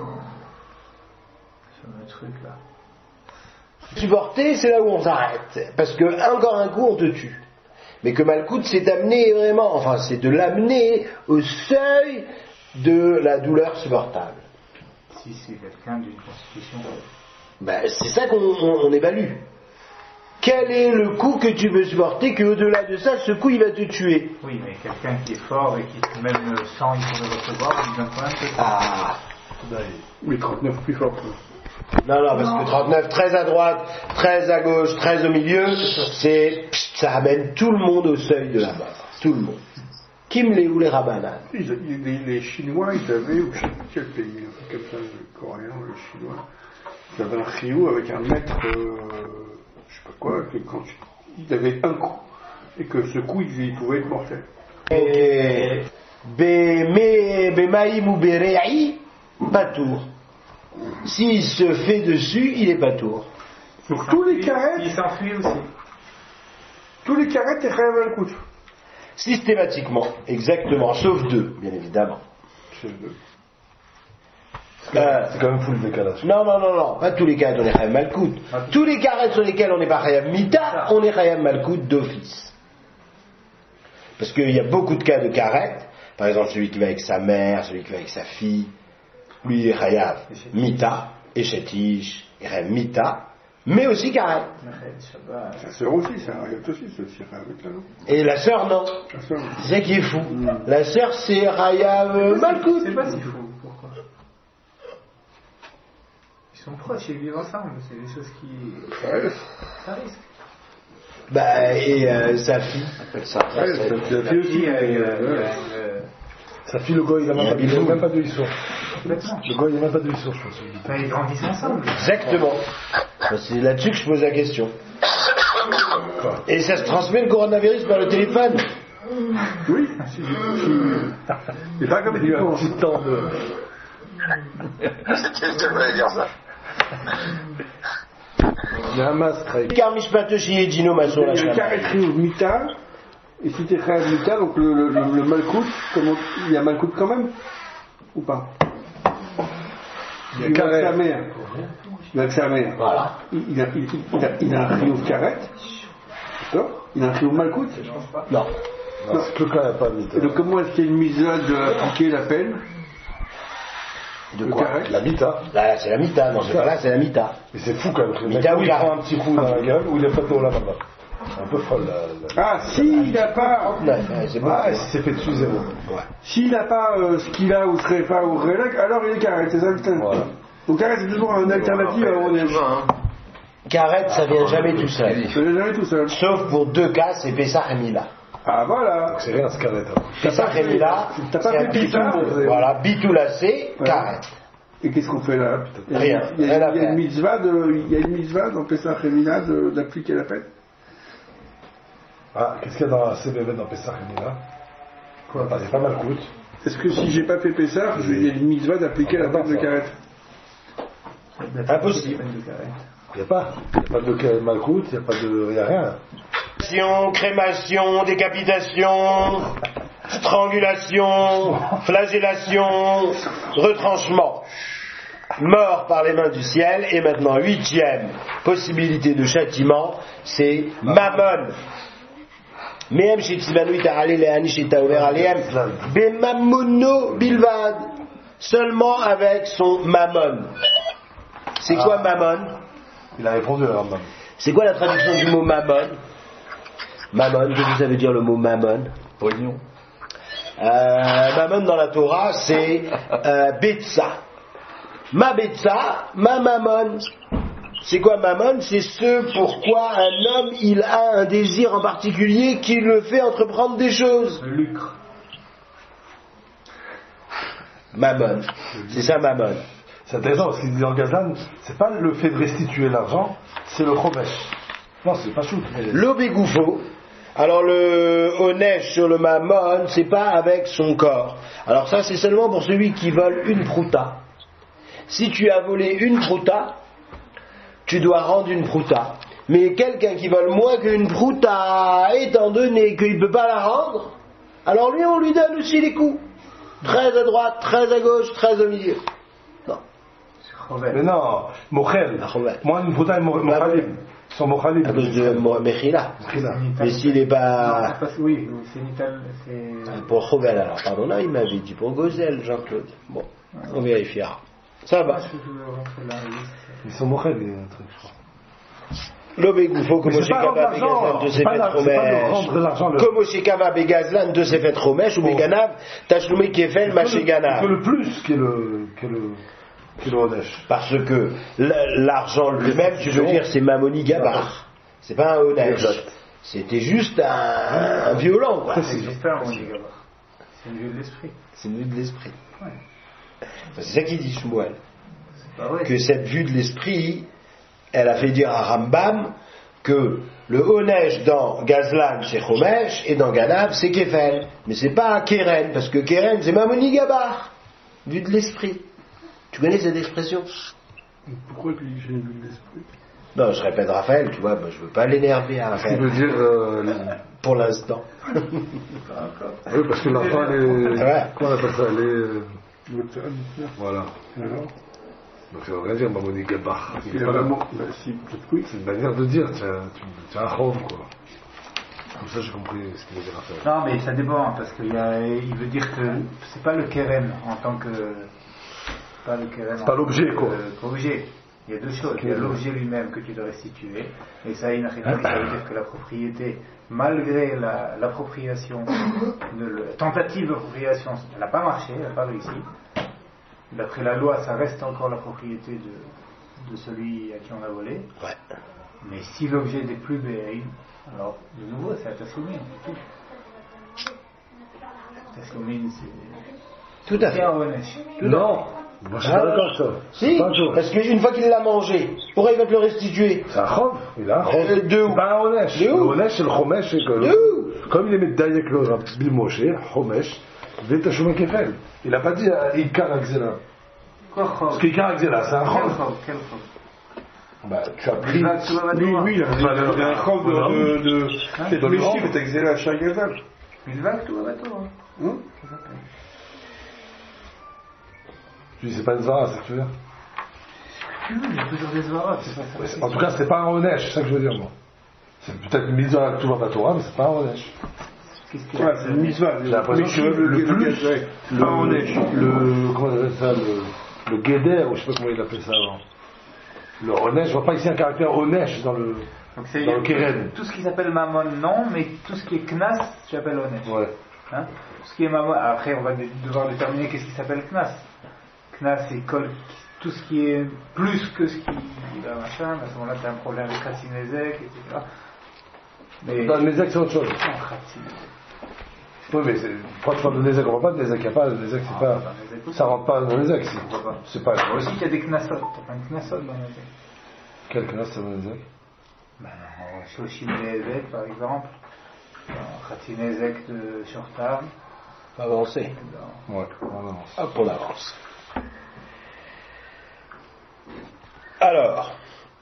fameux truc là. Supporter, c'est là où on s'arrête. Parce que encore un coup, on te tue. Mais que Malkout, c'est amener vraiment, enfin, c'est de l'amener au seuil de la douleur supportable. Si c'est quelqu'un d'une constitution Ben, c'est ça qu'on on, on évalue. Quel est le coup que tu veux supporter qu'au-delà de ça, ce coup il va te tuer? Oui, mais quelqu'un qui est fort et qui même le sang il pourrait recevoir, il vient quand même que Ah. Mais trente-neuf plus fort. Non, non, parce que trente-neuf, treize à droite, treize à gauche, treize au milieu, c'est, ça amène tout le monde au seuil de la mort. Tout le monde. Kim les ou les Rabbanan. Les, les, les Chinois, ils avaient, ou je sais plus quel pays, un truc comme ça, le Coréen ou les Chinois, ils avaient un chiyou avec un maître, euh, je sais pas quoi, que quand ils avaient un coup, et que ce coup, il, il pouvait être mortel. Et Bemaïm ou Bere'i, Patour. S'il se fait dessus, il est Patour. Donc tous les carrettes, il s'enfuit aussi. tous les carrettes, ils rêvent à le coup. Systématiquement, exactement, sauf deux, bien évidemment. C'est deux. Euh, C'est quand même fou le décalage. non, non, non, non, pas tous les cas on est Chayam Malkout. Tous les carrés sur lesquels on n'est pas Chayam Mita, on est Chayam Malkout d'office. Parce qu'il y a beaucoup de cas de carrettes, par exemple celui qui va avec sa mère, celui qui va avec sa fille, lui il est Chayam Mita, et Shetish, il est Chayam Mita, mais aussi carrette. Sa sœur aussi, ça arrive aussi, ça aussi avec là, non? Et la sœur, non. La sœur, C'est ça qui est fou. La sœur, c'est Chayam Malkout. C'est pas si fou, pourquoi? Ils sont proches, ils vivent ensemble, c'est des choses qui. ouais. Ça risque. Bah, et euh, sa fille. appelle ça. Ouais, ça- ça- la fille aussi, euh, mais, euh, euh, euh, Sa fille, le gars, il a Il y a même un pas, il a bisou. même pas de histoire. complètement. Le gars, il a même pas de histoire, je pense. Enfin, ils grandissent ensemble. Exactement. Bah, c'est là-dessus que je pose la question. Et ça se transmet le coronavirus par le téléphone. oui, si, si, c'est pas comme Il y tu a un penses. petit temps de. Il y a un masque, Craig. Car Mishpatoshi et Gino Masson la Il y a un carré Shama. trio Mita, et si t'es Chayav Mita, donc le, le, le, le Malkout, comment, il y a Malkout quand même? Ou pas? Il y a Il va avec sa carré. mère. Il va avec sa mère. Voilà. Il, il, a, il, il, a, il a un trio de carrette. D'accord? Il a un trio Malkout. Non. Non, c'est que quand il n'y a pas de mythe. Et donc comment est-ce qu'il y a une mise là d'appliquer la peine? De Le quoi carré. La mita. Là, c'est la Mita. Dans ce cas-là, c'est la Mita. Mais c'est fou quand même. Le mec, Mita ou il carré. prend un petit coup dans la gueule ou il est pas au là là-bas. C'est un peu folle là. Ah, s'il n'a pas, Ouais, ouais, c'est bon. Ah, il s'est fait dessus zéro. Ouais. s'il n'a pas euh, ce qu'il a ou Srefa ou Relek, alors il est carré, c'est ça le thème. Voilà. Donc carré, c'est toujours une alternative à Onesh. Carrette, ça vient jamais tout seul. Je l'ai jamais tout seul. Sauf pour deux cas, c'est Pessah et Mila. Ah voilà. Donc c'est rien ce carré. Pessah et Mila, T'as pas c'est fait un bitou. Pessah? Voilà, bitoulacé, Ouais. carrette. Et qu'est-ce qu'on fait là? Il y a, Rien. il y a- Rien à il y a faire. une mitzvah de, il y a une mitzvah dans Pessah Remina de- d'appliquer la peine. Ah, qu'est-ce qu'il y a dans la C B V dans Pessah et Mila? Quoi? Il y a pas mal de coûte. Est-ce que si j'ai pas fait Pessah, je- il y a une mitzvah d'appliquer la peine de carrette? Impossible. Il n'y a pas. Il n'y a pas de malcoute, il n'y a pas de. Il n'y a rien. Crémation, crémation, décapitation, strangulation, flagellation, retranchement, mort par les mains du ciel, et maintenant huitième possibilité de châtiment, c'est mammon. Mehem shetzivanu itarale le'ani shetaover alehem bemamono bilvad, seulement avec son mammon. C'est quoi mammon? Il a répondu à Rambam. C'est quoi la traduction du mot mammon? Mammon, qu'est-ce que ça veut dire le mot mammon? Pognon. Euh, mammon dans la Torah, c'est euh, betsa. Ma betsa, ma mammon. C'est quoi mammon? C'est ce pourquoi un homme il a un désir en particulier qui le fait entreprendre des choses. Le lucre. Mammon. C'est ça mammon. C'est intéressant parce qu'il dit en Gazan, c'est pas le fait de restituer l'argent, c'est le chomesh. Non, c'est pas chou. L'obégoufo. Alors le onesh sur le mammon, c'est pas avec son corps. Alors ça c'est seulement pour celui qui vole une prouta. Si tu as volé une prouta, tu dois rendre une prouta. Mais quelqu'un qui vole moins qu'une prouta, étant donné qu'il ne peut pas la rendre, alors lui on lui donne aussi les coups. treize à droite, treize à gauche, treize au milieu. Non. Mais non, Mochel. Ah, Chovel. Moi, une prouta est Mochalim. Ils sont Mochalim. À cause de Mo- Mechila. Mechila. Mais s'il n'est Non, pas... c'est pas- oui, c'est une Ital- c'est. Pour Chovel alors, pardon, là il m'avait dit pour Gozel, Jean-Claude. Bon, on vérifiera. Ça va. Je veux rentrer dans la liste. Ils sont mochés, les trucs, je crois. L'obégoufo, comme chez Kava Begazlan de Sefet Romesh. Comme chez Kava Begazlan de Sefet Romesh, ou Beganav, Tachloumé Kefel, Maché Ganav. C'est le plus qui est le, qui est le, qui est le Honesh. Parce que l'argent lui-même, tu veux dire, c'est Mamoni Gabar. C'est pas un Honesh. C'était juste un, un violent, quoi. C'est pas un Mamoni Gabar. C'est une vue de l'esprit. C'est une vue de l'esprit. Ouais. C'est ça qu'il dit, Shmuel. Bah que cette vue de l'esprit, elle a fait dire à Rambam que le Honesh dans Gazlan c'est Chomesh et dans Ganav c'est Kefel. Mais c'est pas Keren, parce que Keren c'est Mamoni Gabar, vue de l'esprit. Tu connais cette expression? Pourquoi que j'ai une vue de l'esprit? Non, je répète Raphaël, tu vois, moi, je veux pas l'énerver à Raphaël. Tu veux dire euh, pour l'instant. Oui, parce que l'argent est. Ouais. Comment on appelle ça? Elle est. Voilà. Alors donc ça veut rien dire Mamoni Gabar. C'est vraiment. Bah, si, oui. C'est une manière de dire, tu as, tu, tu as un chauve, quoi. Comme ça j'ai compris ce qu'il veut dire à faire. Non, mais ça dépend, parce qu'il veut dire que c'est pas le keren en tant que. Pas le keren. C'est pas l'objet, quoi. Que, objet. Il y a deux choses. Il y a l'objet lui-même que tu dois restituer, et ça, il ça veut dire que la propriété, malgré la, l'appropriation, de la tentative d'appropriation, elle n'a pas marché, elle n'a pas réussi. D'après la loi, ça reste encore la propriété de, de celui à qui on a volé. Ouais. Mais si l'objet n'est plus béaïm, alors de nouveau, c'est à Tassoumine, c'est tout. Tassoumine, c'est. Tout à fait. C'est un Honesh. Non. Moi, je suis pas d'accord avec ça. Si, parce qu'une fois qu'il l'a mangé, pourquoi il va te le restituer? C'est un chov, il a un chov. Euh, de où? C'est pas un Honesh. De où? Le Honesh, c'est le Chomesh, c'est que. De où? Comme il est mis d'Ayek le Rabbi Moshe, Chomesh, il est Tachoumen Kefel. Il n'a pas dit Ikar Akzela. Quoi, chov? Parce qu'Ikar Akzela, c'est un Quel chov. chov? Quel chov? Bah, tu as pris. Oui, oui, il y a un chov de. de. C'est Michi, mais t'as exilé à Chagazal. Milvak, tout va toi. Hein? Tu dis, c'est pas une Zvara, c'est ce que tu veux dire? Il y a toujours des Zvaras, c'est pas ça. Ouais, en tout cas, c'est pas un Honesh, c'est ça que je veux dire, moi. C'est peut-être une mise à tout va Torah, mais c'est pas un Honesh. Ouais, c'est une mitzvah. J'ai l'impression que le, le plus, le, pas Honesh. le, comment on appelle ça, le, le Guéder, ou je sais pas comment il appelait ça avant. Le Honesh, je vois pas ici un caractère Honesh dans le, Donc c'est dans le Keren. tout ce qui s'appelle Mammon, non, mais tout ce qui est Knas, j'appelle Honesh. Ouais. Hein? Tout ce qui est Mammon, après on va devoir déterminer qu'est-ce qui s'appelle Knas. Knas, c'est col, tout ce qui est plus que ce qui est machin, à ce moment-là tu as un problème avec Khatinezek, et cetera. Mais. Dans le Nézek, c'est autre chose. Non, Khatinezek. Oui, mais c'est, quand tu parles de Nézek, on ne parle pas de Nézek, il n'y a pas de Nézek, c'est Ah, pas, ça rentre pas dans le Nézek, c'est, c'est pas. Aussi, il y a des Knasot, t'as pas une Knasot dans Nézek. Quel Knas c'est dans le Nézek? Ben, Shoshim Nézek, par exemple, Khatinezek de Shortam. Avancer. Ouais, on avance. Hop, on avance. Alors,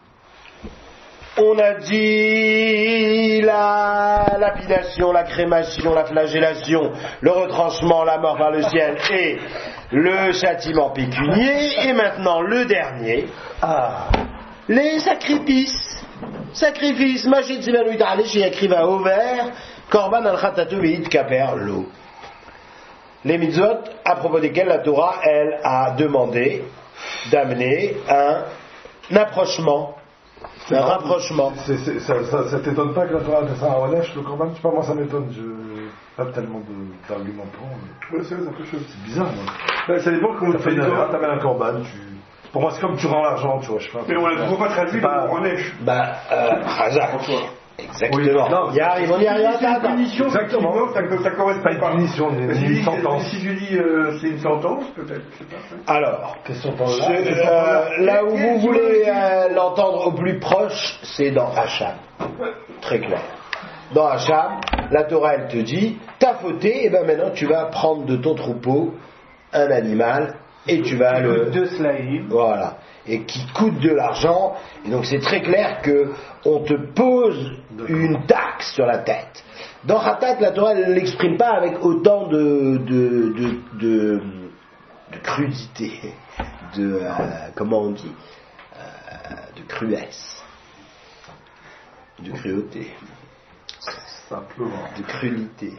on a dit la lapidation, la crémation, la flagellation, le retranchement, la mort par le ciel et le châtiment pécunier. Et maintenant, le dernier, ah, les sacrifices. Sacrifices, Machid Sivanuit Alish Yakriva Over, Korban al-Khatatu Veit Kaper Lo. Les mitzvot à propos desquels la Torah, elle, a demandé d'amener un approchement, un rapprochement. C'est, c'est, ça, ça, ça t'étonne pas que la Torah fasse ça à Honesh, le Corban? Je sais pas, moi ça m'étonne, je pas tellement de, d'arguments pour. Ouais, c'est vrai, c'est un peu chaud. C'est bizarre, moi. Ouais, ça dépend comment tu fais une erreur, t'amènes un Corban, tu. Pour moi, c'est comme tu rends l'argent, tu vois, je sais pas. Mais on l'a toujours pas traduit pas... en Honesh. Bah, euh, Hazak. Exactement. Oui, non, il y arrive, on y arrive. C'est une punition, exactement. Ça, ça correspond pas. Une punition, une, une, une sentence. Si je dis euh, c'est une sentence, peut-être, je sais pas. Alors, question là, euh, là où vous voulez euh, l'entendre au plus proche, c'est dans Hacham. Très clair. Dans Hacham, la Torah, elle te dit, t'as fauté, et ben maintenant tu vas prendre de ton troupeau un animal et tu vas le. Deux slaïm. Voilà. Et qui coûte de l'argent, et donc c'est très clair que on te pose une taxe sur la tête. Dans Khatat, la Torah ne l'exprime pas avec autant de de de, de, de crudité, de euh, comment on dit, euh, de cruesse, de cruauté, simplement, de crudité.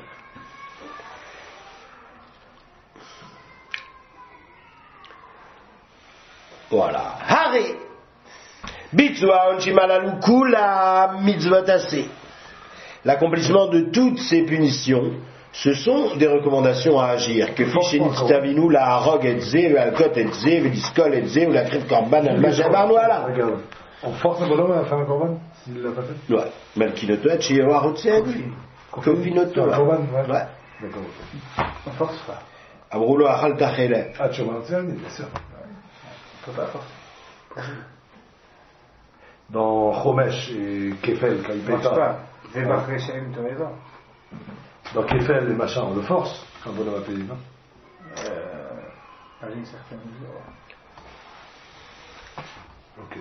Voilà. Haré. Bitzua onshim halalu kulam mitzvot aseh. L'accomplissement de toutes ces punitions, ce sont des recommandations à agir. Que fiche nitztavinu la harog et zé, le alkot et zé, le diskol et zé, ou la kriv korban al majabar noala. Regarde, on force un bonhomme à faire un korban s'il l'a pas fait. Ouais. Malkinoto et shiyawa rotsegu. Kofinoto. Un korban, ouais. Ouais. D'accord. On force pas. Abroulo achal tachelev. Ah, tu vas bien sûr. Faut pas force. Dans Chomesh et Kefel, quand il paye pas. Dans Kefel, les machins, on le force quand on va payer, non? Euh, à une certaine mesure. Ok.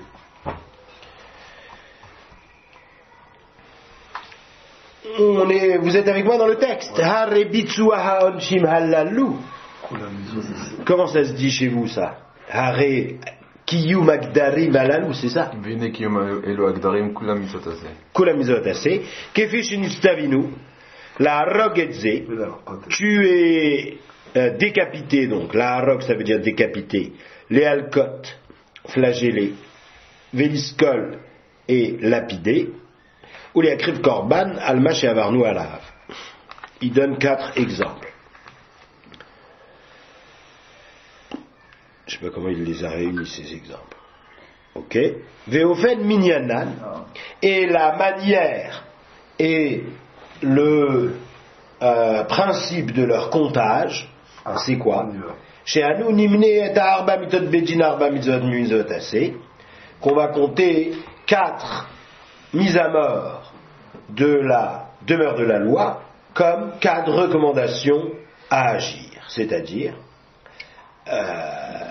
On est, vous êtes avec moi dans le texte. Hare bitzua haonshim halalu. Comment ça se dit chez vous ça? Hare kiyum agdarim halalu, c'est ça? Vine kiyum elo agdarim kulam mitzvot aseh. Kulam mitzvot aseh. Kefi shenitztavinu la harog et zé. Tu es euh, décapité, donc la harog ça veut dire décapité. Les alkot, flagellés. Véliskol et lapidé. Ou les akriv korban, almash et avarnou alav. Il donne quatre exemples. Je ne sais pas comment il les a réunis, ces exemples. Ok. Veofen minyanan. Et la manière et le euh, principe de leur comptage, c'est quoi? Chez Anou nimne et arba mitot bedin arba mitzvot mitzvot aseh, qu'on va compter quatre mises à mort de la demeure de la loi comme quatre recommandations à agir, c'est-à-dire euh,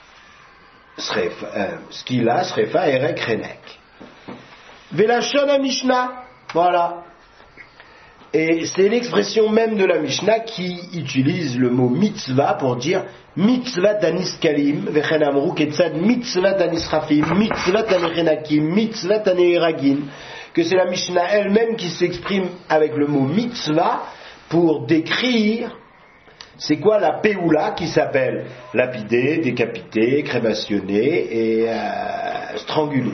euh, skila, srefa, erek, renek. Velachon à Mishnah, voilà. Et c'est l'expression même de la Mishnah qui utilise le mot mitzvah pour dire mitzvah tanis kalim, vechen amru ketzad mitzvah tanis rafim, mitzvah tanechenakim, mitzvah taneheragin, que c'est la Mishnah elle-même qui s'exprime avec le mot mitzvah pour décrire c'est quoi la péoula qui s'appelle lapider, décapiter, crémationner et euh, stranguler.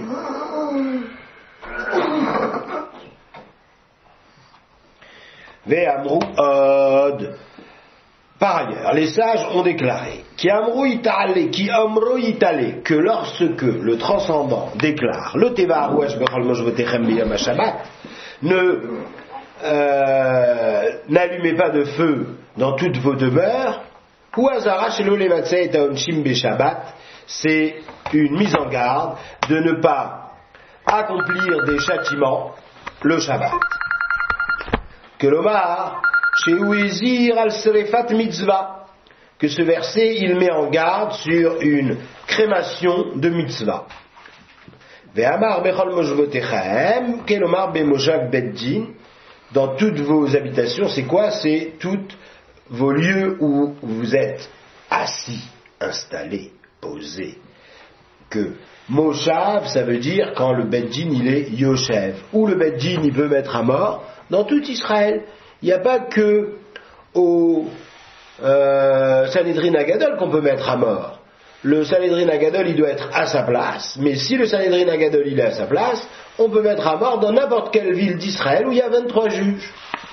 Ve'amru od. Par ailleurs, les sages ont déclaré qui amru itale, qui amru itale, que lorsque le transcendant déclare le teva rouach bechol mojvotechem biyam hashabbat, ne euh, n'allumez pas de feu dans toutes vos demeures, ou azara shelo levatzeh et haonshim beshabbat, c'est une mise en garde de ne pas accomplir des châtiments le Shabbat. Que l'Omar, chez Ouézir al-Serefat mitzvah, que ce verset il met en garde sur une crémation de mitzvah. Ve'amar bechol mojvotechem, kelomar bemojav beddin, dans toutes vos habitations, c'est quoi? C'est toutes vos lieux où vous êtes assis, installés, posés. Que Moshav, ça veut dire quand le beddin il est Yoshev, ou le beddin il peut mettre à mort. Dans tout Israël, il n'y a pas que au euh, Sanhedrin Agadol qu'on peut mettre à mort. Le Sanhedrin Agadol, il doit être à sa place, mais si le Sanhedrin Agadol, il est à sa place, on peut mettre à mort dans n'importe quelle ville d'Israël où il y a vingt-trois juges.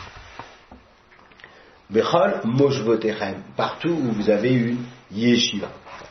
Bechol Moshvotechem, partout où vous avez une yeshiva.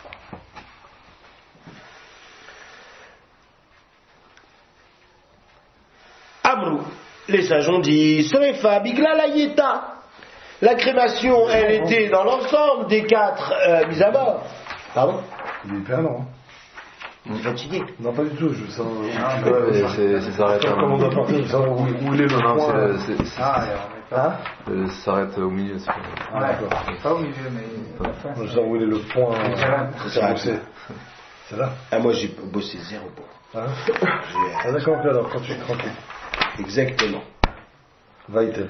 Amrou. Les sages ont dit, Srefa, Bigla la Yeta. La crémation, elle était dans l'ensemble des quatre euh, mises à mort. Pardon? Il est hyper long. Vous êtes fatigué? Non, pas du tout, je sens. Ah, ouais, c'est, c'est s'arrête. Comment on doit partir, je sens où, où il est le Non, point. c'est, c'est, c'est, Ah, et on n'est pas. euh, ça s'arrête au milieu. C'est pas... Ah, d'accord. Pas au milieu, mais à la fin. Je sens où il est le point. Ça C'est s'arrête bossé. là. C'est là. Ah, moi j'ai bossé zéro point. Hein J'ai- Ah, d'accord, ok, alors, quand tu es tranquille. Exactement. Vaïtel.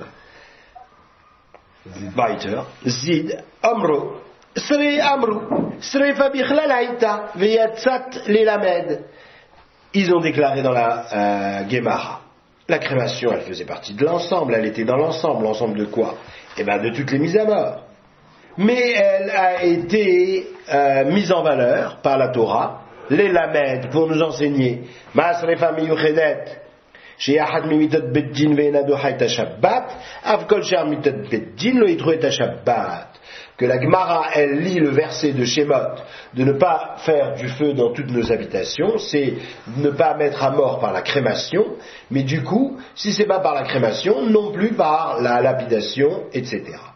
Weiter. Zid, Amro. Sre Amru. Srefa Bichlal Haïta. Veyatzat Lelamed. Ils ont déclaré dans la euh, Gemara. La crémation, elle faisait partie de l'ensemble. Elle était dans l'ensemble. L'ensemble de quoi? Eh bien, de toutes les mises à mort. Mais elle a été euh, mise en valeur par la Torah. les lamed, pour nous enseigner. Masrefa miyuchedet, chez Ahad mimitot beddin ve'enado haïta shabbat, avkol shar mitot beddin lo yitro et shabbat. Que la Gemara, elle lit le verset de Shemot, de ne pas faire du feu dans toutes nos habitations, c'est ne pas mettre à mort par la crémation, mais du coup, si c'est pas par la crémation, non plus par la lapidation, et cetera.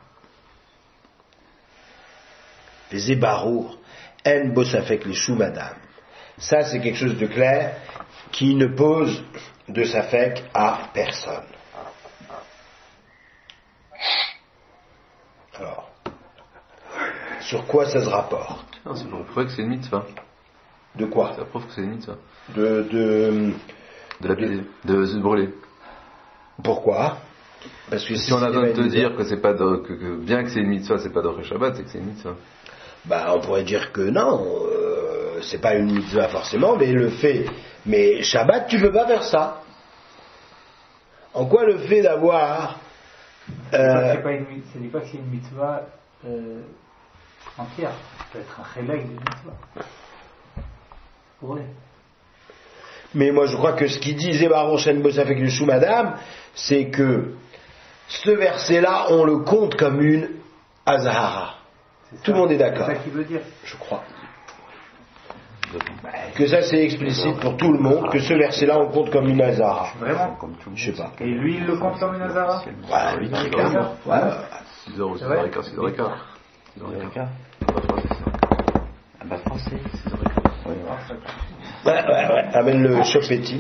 Les ébarours, en bosafek les chou madame. Ça, c'est quelque chose de clair qui ne pose de safek à personne. Alors, sur quoi ça se rapporte? Non, c'est pour prouver que c'est une mitzvah. De quoi? Ça prouve que c'est une mitzvah. De... De, de la de, de se brûler. Pourquoi? Parce que si, si on a besoin de te dire que c'est pas de, que, que bien que c'est une mitzvah, c'est pas d'Oré Shabbat, c'est que c'est une mitzvah. Bah, on pourrait dire que non, euh, c'est pas une mitzvah forcément, mais le fait... Mais Shabbat, tu peux pas faire ça. En quoi le fait d'avoir... Euh, c'est pas une, ça dit pas que c'est une mitzvah... Euh, entière, ça peut être un chélek de mitzvah. Oui. Mais moi je crois que ce qu'il disait Baron Shen Bossaf avec le chou madame, c'est que ce verset-là, on le compte comme une Azahara. Tout le monde est d'accord. C'est ça qu'il veut dire. Je crois. Que ça c'est explicite pour tout le monde, que ce verset-là on compte comme une Azahara. Vraiment? Je sais pas. Et lui il le compte comme une Azahara? Ouais, lui il carrément. six heures ou six heures quinze, six heures quinze. six heures quinze. Ah bah français. six heures quinze. Ouais, ouais, ouais. Amène le chopetti.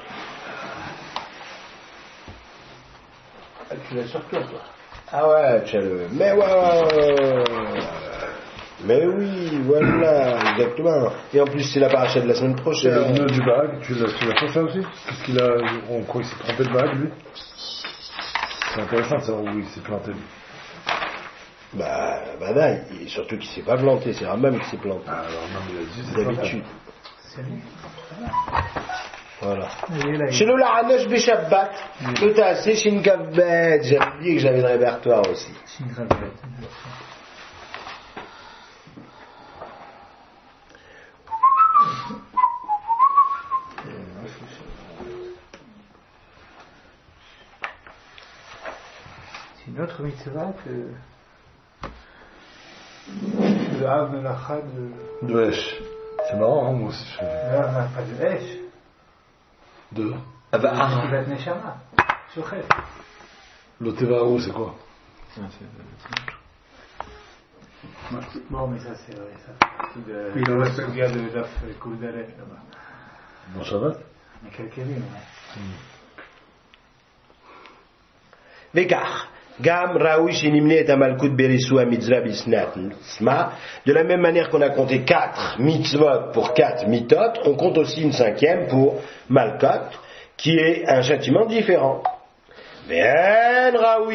Ah, tu l'as sur toi, toi. Ah ouais, tu as le... Mais ouais, ouais, ouais. Mais oui, voilà, exactement. Et en plus, c'est la paracha de la semaine prochaine. Le nœud du bague, tu l'as, tu l'as fait ça aussi? Qu'est-ce qu'il a, on croit qu'il s'est trompé de bague, lui? C'est intéressant de savoir où il s'est planté. Bah, bah non, et surtout qu'il s'est pas planté, c'est Rambam qui s'est planté. Ah, alors non, mais il a dit, c'est d'habitude. C'est lui. Voilà. Chez nous, la Hanosh Beshabbat, tout à assez, Shinkavbet, j'ai oublié que j'avais le répertoire aussi. Shinkavbet. C'est une autre mitzvah que le Hav Melacha de... De Esh. C'est marrant, hein, moi aussi je fais. Le Hav Melacha de Esh. De Ah bah, ah. Qui va être Neshama. Shochet. L'Otevaro, c'est quoi? Bon, mais ça c'est vrai, ça. C'est de... Il en reste un gars de Daf Koudaret là-bas. Bon, Shabbat? Il y a quelques-unes, ouais. Vekar. Gam Raoui Shinimne et Amalkut Berisou Mitzvah Bisnat Sma. De la même manière qu'on a compté quatre mitzvot pour quatre mitot, on compte aussi une cinquième pour Malkot, qui est un châtiment différent. Bien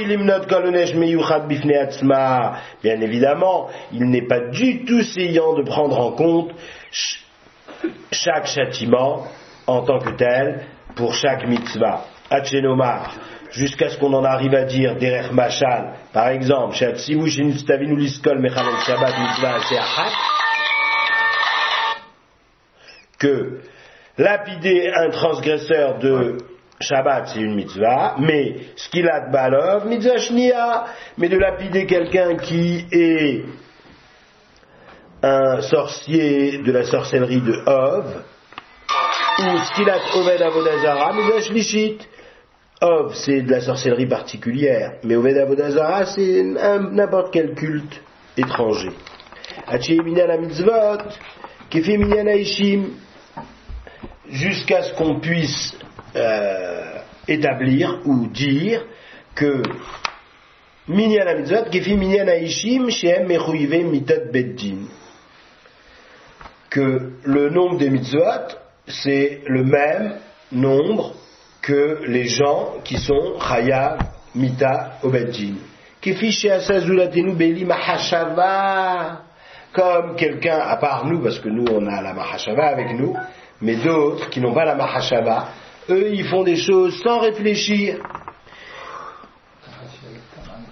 évidemment, il n'est pas du tout séant de prendre en compte chaque châtiment en tant que tel pour chaque mitzvah. Hatchenomar, jusqu'à ce qu'on en arrive à dire derech machal, par exemple, que lapider un transgresseur de Shabbat, c'est une mitzvah, mais skilat balov, mitzvah shnia, mais de lapider quelqu'un qui est un sorcier de la sorcellerie de Ov, ou skilat oved avodazara, mitzvah shlishit. Ov, c'est de la sorcellerie particulière, mais oved avodazara, c'est n'importe quel culte étranger. Hachi minyan mitzvot, kefi minyan haishim, jusqu'à ce qu'on puisse Euh, établir ou dire que minyan ha-mitzvot kefi minyan ha-ishim shehem mechuyive mitot beddin, que le nombre des mitzvot c'est le même nombre que les gens qui sont chayav mita au beddin, kefi she'asa zulatenu beli mahashava, comme quelqu'un à part nous, parce que nous on a la mahashava avec nous, mais d'autres qui n'ont pas la mahashava, eux, ils font des choses sans réfléchir.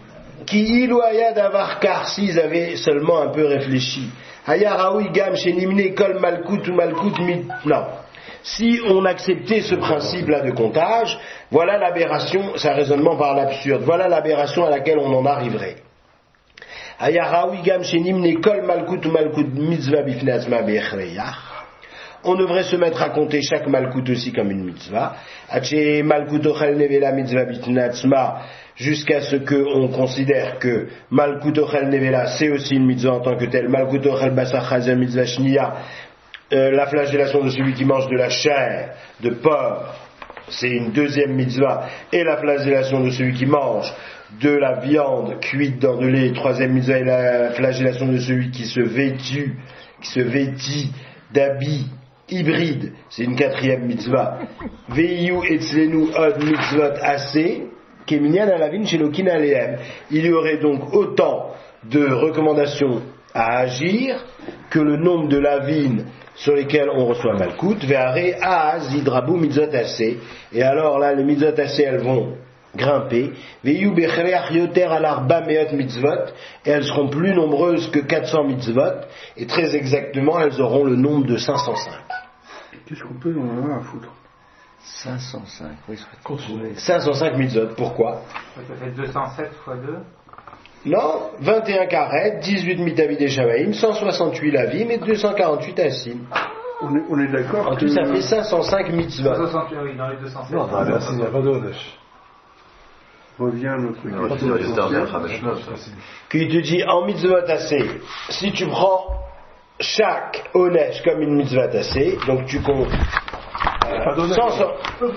Ki iloaya davar kar, s'ils avaient seulement un peu réfléchi. Haya raoui gam shenimne kol malkout ou malkout mit. Non. Si on acceptait ce principe-là de comptage, voilà l'aberration, c'est un raisonnement par l'absurde, voilà l'aberration à laquelle on en arriverait. Haya raoui gam shenimne kol malkout ou malkout mitzvah bifnazma be'echreyach. On devrait se mettre à compter chaque malkout aussi comme une mitzvah. Ache malkout ochel nevela mitzvah bitnatzma, jusqu'à ce qu'on considère que malkout ochel nevela c'est aussi une mitzvah en tant que telle. Malkout ochel basar chazer mitzvah shniya, euh, la flagellation de celui qui mange de la chair de porc, c'est une deuxième mitzvah. Et la flagellation de celui qui mange de la viande cuite dans de lait, troisième mitzvah. Et la flagellation de celui qui se vêtue, qui se vêtit d'habits hybride, c'est une quatrième mitzvah. Veiyu etzlenu od mitzvot assez, keminyan alavin shelokin alehem. Il y aurait donc autant de recommandations à agir que le nombre de lavines sur lesquels on reçoit malkout. Ve'are aaz hidrabu mitzvot assez. Et alors là, les mitzvot assez, elles vont grimper. Veiyu bechreach yoter al arba meot mitzvot. Et elles seront plus nombreuses que quatre cents mitzvot. Et très exactement, elles auront le nombre de cinq cent cinq. Qu'est-ce qu'on peut en avoir à foutre? cinq cent cinq, oui, Continuez. cinq cent cinq mitzvot, pourquoi? Ça fait deux cent sept fois deux. Non, vingt et un karet, dix-huit mitavid et shamaïm, cent soixante-huit lavim et deux cent quarante-huit asim. On est, on est d'accord En que... tout, ça fait cinq cent cinq mitzvot. soixante-huit, oui, dans les deux cent sept. Non, dans la Racine, il n'y a pas de Hodesh. Revient à notre Non, question. c'est l'histoire de Khameshna, ça. Qui te dit en mitzvot assez, si tu prends chaque onesh comme une mitzvah assez, donc tu comptes Pas d'onesh. cent, cent.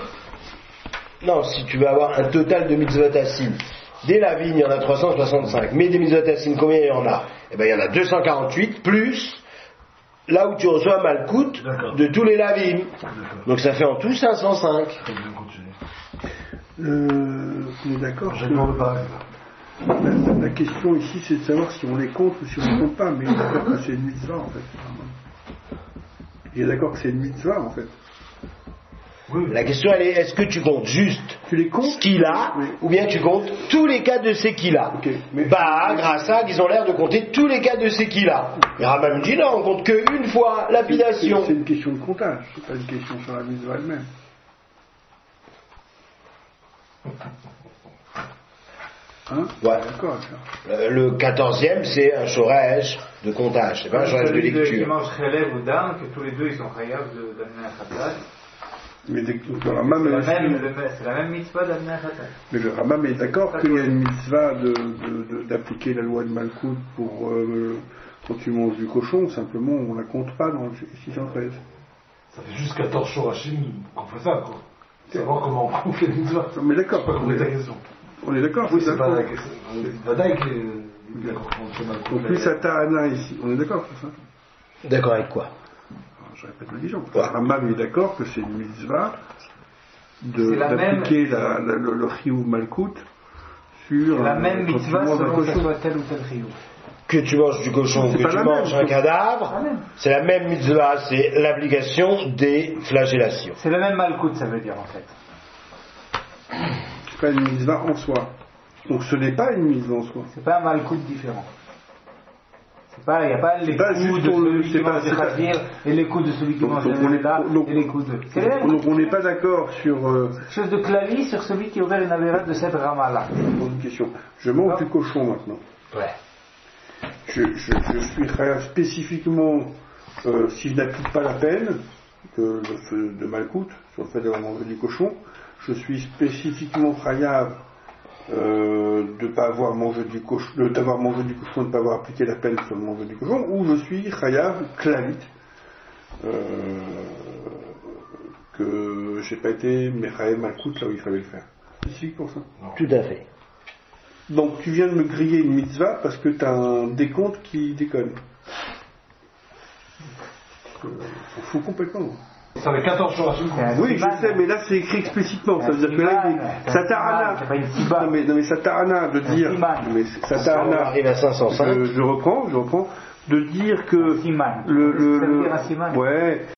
Non, si tu veux avoir un total de mitzvot assez, dès la vigne il y en a trois cent soixante-cinq, mais des mitzvot assez, combien il y en a? Eh bien il y en a deux cent quarante-huit plus là où tu reçois malkout de tous les lavim. Donc ça fait en tout cinq cent cinq. Euh, on est d'accord Je que demande pas. la, la question ici c'est de savoir si on les compte ou si on ne les compte pas, mais on est d'accord que c'est une mitzvah en fait. Il est d'accord que c'est une mitzvah en fait. La question elle est, est-ce que tu comptes juste Tu les comptes ce qu'il a, Oui. ou bien tu comptes tous les cas de ce qu'il a? Ok, mais- Bah, grâce à, ils ont l'air de compter tous les cas de ce qu'il a. Et Rambam dit non, on compte qu'une fois lapidation. C'est une question de comptage, c'est pas une question sur la mitzvah elle-même. Hein? Ouais. D'accord, ça. Euh, Le quatorzième, c'est un shoresh de comptage, c'est pas un shoresh de Celui de- qui lecture. mange Khelev ou Dam, que tous les deux ils sont chayav de- d'amener un khatat. Mais dès que- le Rambam C'est la est- même- le- c'est la même mitzvah d'amener un khatat. mais le Rambam est d'accord qu'il y a une mitzvah de, de- de- d'appliquer la loi de Malkout pour euh, quand tu manges du cochon, simplement on la compte pas dans le six cent treize. Ça fait juste quatorze Shorashim qu'on fait ça, quoi. Savoir comment on fait les mitzvahs. Non, mais Je sais d'accord, pas on compris ta est, question. on est d'accord. Oui, c'est c'est pas ça. la question. Vadaï qui est d'accord qu'on fait mal. Donc plus ça ta'ana ici, on est d'accord sur ça. D'accord avec quoi? Alors, je répète ma question. Le Rambam est d'accord que c'est une mitzvah de, C'est la d'appliquer la, la- le, le chiyuv Malkout sur C'est la euh, même quand tu mitzvah manges un selon que ce cochon. soit tel ou tel chiyuv. Que tu manges du cochon, C'est que pas tu la manges même, un c'est- cadavre, la même. c'est la même mitzvah, c'est l'application des flagellations. C'est le même malkout, ça veut dire en fait. C'est pas une mitzvah en soi. Donc ce n'est pas une mitzvah en soi. C'est pas un malkout différent. C'est pas, il n'y a pas les pas coups juste de pour le- celui c'est qui pas- mange du c'est pas- khadir et les coups de celui qui Donc- mange donc le on est- là donc- et les coups de. C'est la même Donc on n'est pas d'accord sur euh, chose de clavi sur celui qui aurait une avéra de cette rama-là. pour une question. Je mange du cochon maintenant. Ouais. Je, je, je suis chayav spécifiquement, euh, si je n'applique pas la peine de, de, de Malkout sur le fait d'avoir mangé du cochon, je suis spécifiquement chayav euh, de pas avoir mangé du cochon, de d'avoir mangé du cochon, de ne pas avoir appliqué la peine sur le manger du cochon, ou je suis chayav klavit, euh, que j'ai pas été mechayev Malkout là où il fallait le faire. Spécifique pour ça. Tout à fait. Donc tu viens de me griller une mitzvah parce que tu as un décompte qui déconne. Euh, on s'en fout complètement. Ça fait quatorze Shorashim qu'on fait. Oui, je sais, mais là c'est écrit explicitement. Ça veut dire que là, il est- ça ta'ana. C'est pas une siba. Non mais, non, mais ça ta'ana de dire. siman. Mais ça On ta'ana. arrive à cinq cent cinq. Je, je reprends, je reprends. De dire que Siman. le, le, Ça veut le- dire un siman. ouais,